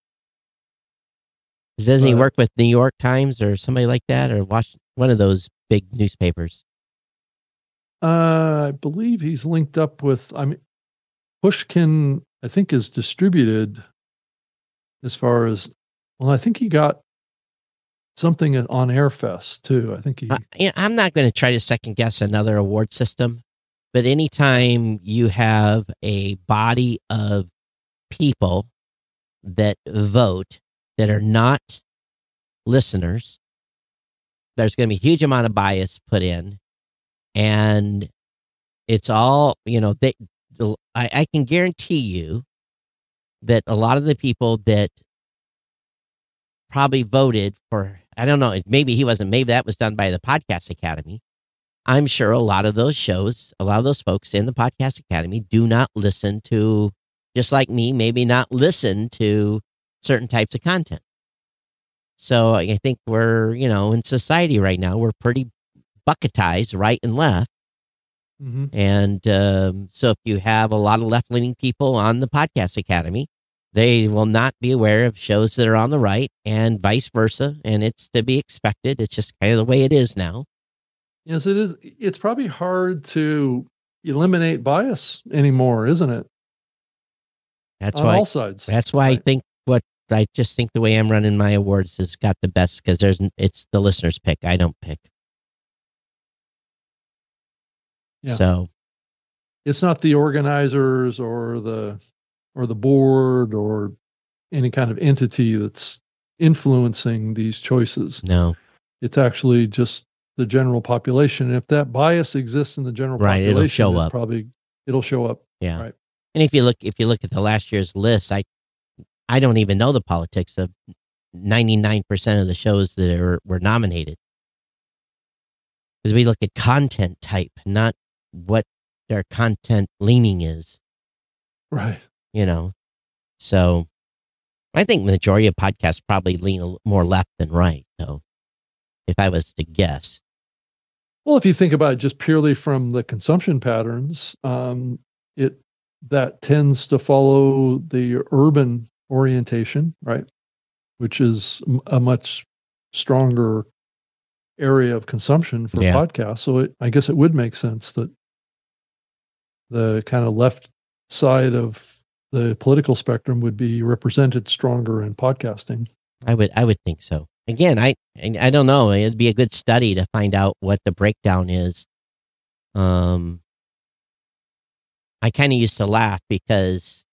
Doesn't he work with New York Times or somebody like that, or watch one of those big newspapers? Uh, I believe he's linked up with, I mean, Pushkin, I think, is distributed as far as, well, I think he got something on Airfest too. I think he. Uh, yeah, I'm not going to try to second guess another award system, but anytime you have a body of people that vote that are not listeners, there's going to be a huge amount of bias put in, and it's all, you know, they, I, I can guarantee you that a lot of the people that probably voted for, I don't know, maybe he wasn't, maybe that was done by the Podcast Academy. I'm sure a lot of those shows, a lot of those folks in the Podcast Academy do not listen to, just like me, maybe not listen to certain types of content. So I think we're, you know, in society right now, we're pretty bucketized right and left. Mm-hmm. And um, so if you have a lot of left-leaning people on the Podcast Academy, they will not be aware of shows that are on the right and vice versa. And it's to be expected. It's just kind of the way it is now. Yes, it is. It's probably hard to eliminate bias anymore, isn't it? That's on why, all sides. That's why right. I think what I just think the way I'm running my awards has got the best because there's it's the listeners pick. I don't pick. Yeah. So it's not the organizers or the or the board or any kind of entity that's influencing these choices. No, it's actually just the general population. And if that bias exists in the general right, population, it'll show it's up. Probably it'll show up. Yeah. Right. And if you look, if you look at the last year's list, I, I don't even know the politics of ninety-nine percent of the shows that are, were nominated. Because we look at content type, not what their content leaning is. Right. You know, so I think the majority of podcasts probably lean a l- more left than right, though, if I was to guess. Well, if you think about it just purely from the consumption patterns, um, it that tends to follow the urban orientation, right? Which is m- a much stronger area of consumption for Yeah. podcasts. So it, I guess it would make sense that the kind of left side of the political spectrum would be represented stronger in podcasting. I would, I would think so. Again, I, I I don't know. It'd be a good study to find out what the breakdown is. Um, I kind of used to laugh because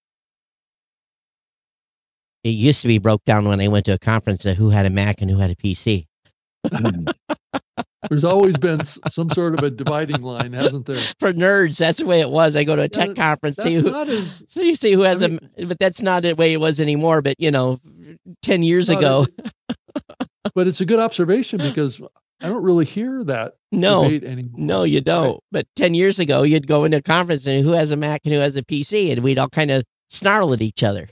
it used to be broke down when I went to a conference of who had a Mac and who had a P C. There's always been s- some sort of a dividing line, hasn't there? For nerds, that's the way it was. I go to a tech Yeah, conference, see That's who, not as so you see who has I mean- a, but that's not the way it was anymore. But you know, ten years not ago, a- but it's a good observation because I don't really hear that no, debate anymore. no, you don't. Right. But ten years ago, you'd go into a conference and who has a Mac and who has a P C, and we'd all kind of snarl at each other.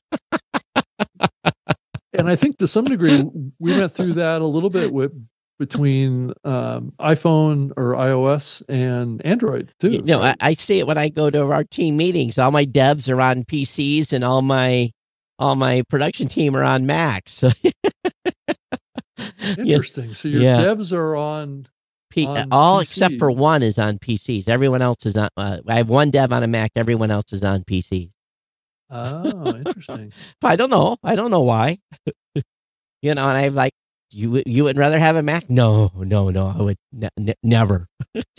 And I think to some degree we went through that a little bit with between um, iPhone or iOS and Android too. You know, right? I, I see it when I go to our team meetings. All my devs are on P Cs, and all my all my production team are on Macs. So, Interesting. So your Yeah. devs are on P- On all except for P Cs. one is on P Cs. Everyone else is on. Uh, I have one dev on a Mac. Everyone else is on P Cs. Oh, interesting. But I don't know. I don't know why. You know, and I'm like, you would- you would rather have a Mac? No, no, no. I would ne- ne- never.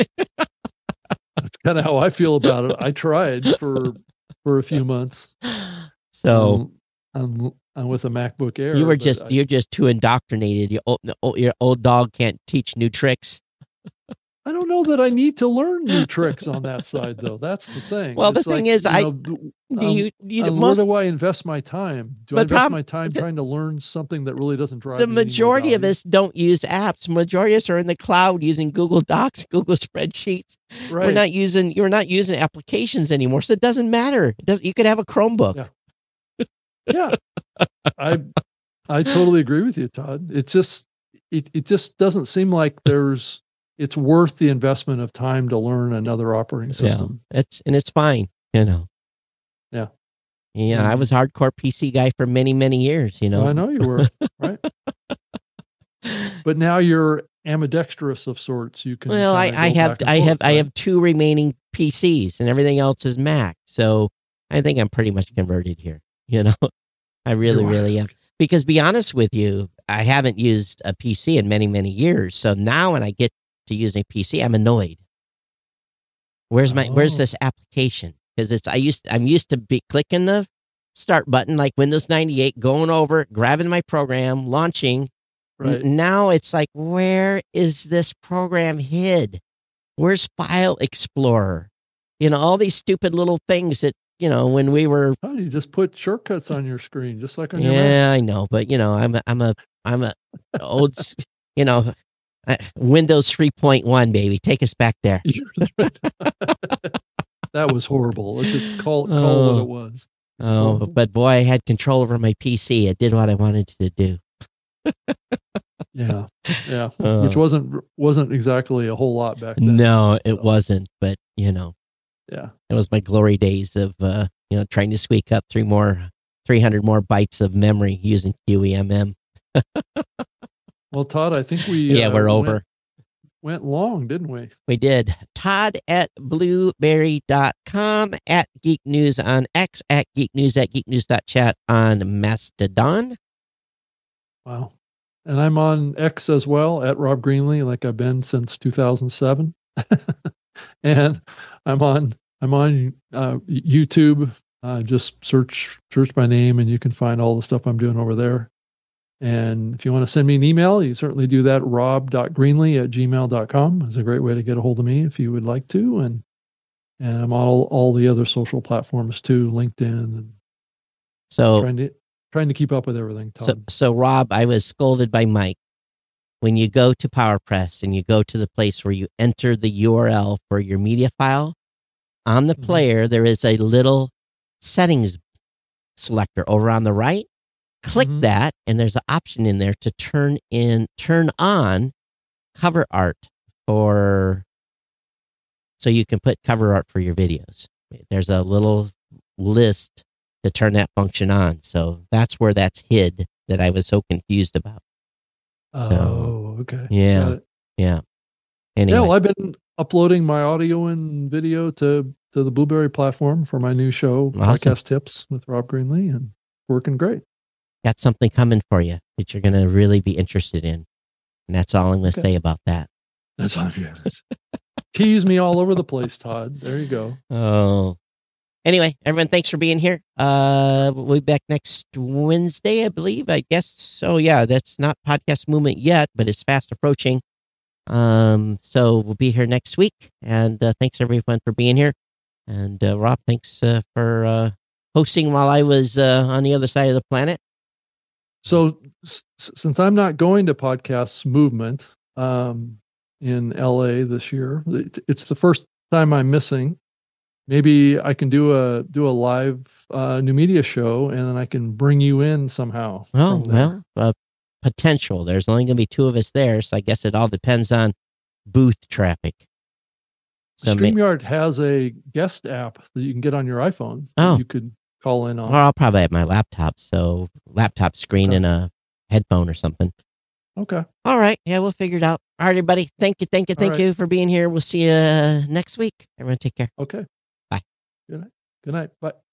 That's kind of how I feel about it. I tried for for a few months. So um, I'm, I'm with a MacBook Air. you were but just I, you're just too indoctrinated. Your old, your old dog can't teach new tricks. I don't know that I need to learn new tricks on that side, though. That's the thing. Well, the It's thing like, is, you I- know, d- Do um, you you uh, most where do I invest my time? Do I But invest prob- my time the- trying to learn something that really doesn't drive the me any more majority of value? us don't use apps. Majority of us are in the cloud using Google Docs, Google spreadsheets. Right. We're not using you're not using applications anymore, so it doesn't matter. It doesn't. You could have a Chromebook. Yeah. Yeah, I I totally agree with you, Todd. It's just it it just doesn't seem like there's it's worth the investment of time to learn another operating Yeah, system. it's and it's fine. You know. Yeah. Yeah, I Mhm. was a hardcore P C guy for many many years. You know. I know you were right, but now you're ambidextrous of sorts. You can Well, I, kinda I go have back and I have forth, I right? have two remaining P Cs, and everything else is Mac. So I think I'm pretty much converted here. You know, I really You are. really am. Because be honest with you, I haven't used a P C in many many years. So now when I get to use a P C, I'm annoyed. Where's my Where's Oh. this application? Because it's I used I'm used to be clicking the start button like Windows ninety-eight, going over, grabbing my program, launching. Right. N- Now it's like, where is this program hid? Where's File Explorer? You know, all these stupid little things that you know, when we were. Oh, you just put shortcuts on your screen, just like on your Yeah, Mac. I know, but you know, I'm a, I'm a, I'm a old, s- you know, uh, Windows three point one, baby. Take us back there. That was horrible. Let's just call call it Oh. what it was. It was Oh, horrible. but boy, I had control over my P C. It did what I wanted to do. Yeah, yeah, Uh, which wasn't wasn't exactly a whole lot back then. No, it so, wasn't. But you know, Yeah, it was my glory days of uh, you know trying to squeak up three more, three hundred more bytes of memory using Q E M M. well, Todd, I think we Yeah, uh, we're went, over. went long, didn't we? We did. Todd at blueberry dot com, at Geek News on X, at Geek News, at geek news dot chat on Mastodon. Wow. And I'm on X as well, at Rob Greenlee, like I've been since two thousand seven. And I'm on I'm on uh, YouTube. Uh, just search search my name, and you can find all the stuff I'm doing over there. And if you want to send me an email, you certainly do that. rob dot greenlee at gmail dot com is a great way to get a hold of me if you would like to. And and I'm on all, all the other social platforms too, LinkedIn, and So, trying to trying to keep up with everything, so, Todd. so Rob, I was scolded by Mike. When you go to PowerPress and you go to the place where you enter the U R L for your media file, on the Mhm. player, there is a little settings selector over on the right. Click Mhm. that, and there's an option in there to turn in, turn on cover art for, so you can put cover art for your videos. There's a little list to turn that function on. So that's where that's hid that I was so confused about. So, Oh, okay. yeah. Got it. Yeah. Anyway. Yeah, well, I've been uploading my audio and video to to the Blueberry platform for my new show, Awesome. Podcast Tips with Rob Greenlee, and working great. Got something coming for you that you're going to really be interested in. And that's all I'm going to Okay. say about that. That's all I'm doing. Tease me all over the place, Todd. There you go. Oh. Anyway, everyone, thanks for being here. Uh, we'll be back next Wednesday, I believe. I guess so. Yeah, that's not podcast movement yet, but it's fast approaching. Um, so we'll be here next week. And uh, thanks everyone for being here. And uh, Rob, thanks uh, for uh, hosting while I was uh, on the other side of the planet. So s- since I'm not going to Podcasts Movement um, in L A this year, it, it's the first time I'm missing. Maybe I can do a do a live uh, new media show, and then I can bring you in somehow. Oh, from there. well, uh, potential. There's only going to be two of us there, so I guess it all depends on booth traffic. So ma- StreamYard has a guest app that you can get on your iPhone. that Oh. You could call in on. Or I'll probably have my laptop, so laptop screen Okay. and a headphone or something. Okay. All right. Yeah, we'll figure it out. All right, everybody. Thank you. Thank you. All Thank right. you for being here. We'll see you uh, next week. Everyone take care. Okay. Bye. Good night. Good night. Bye.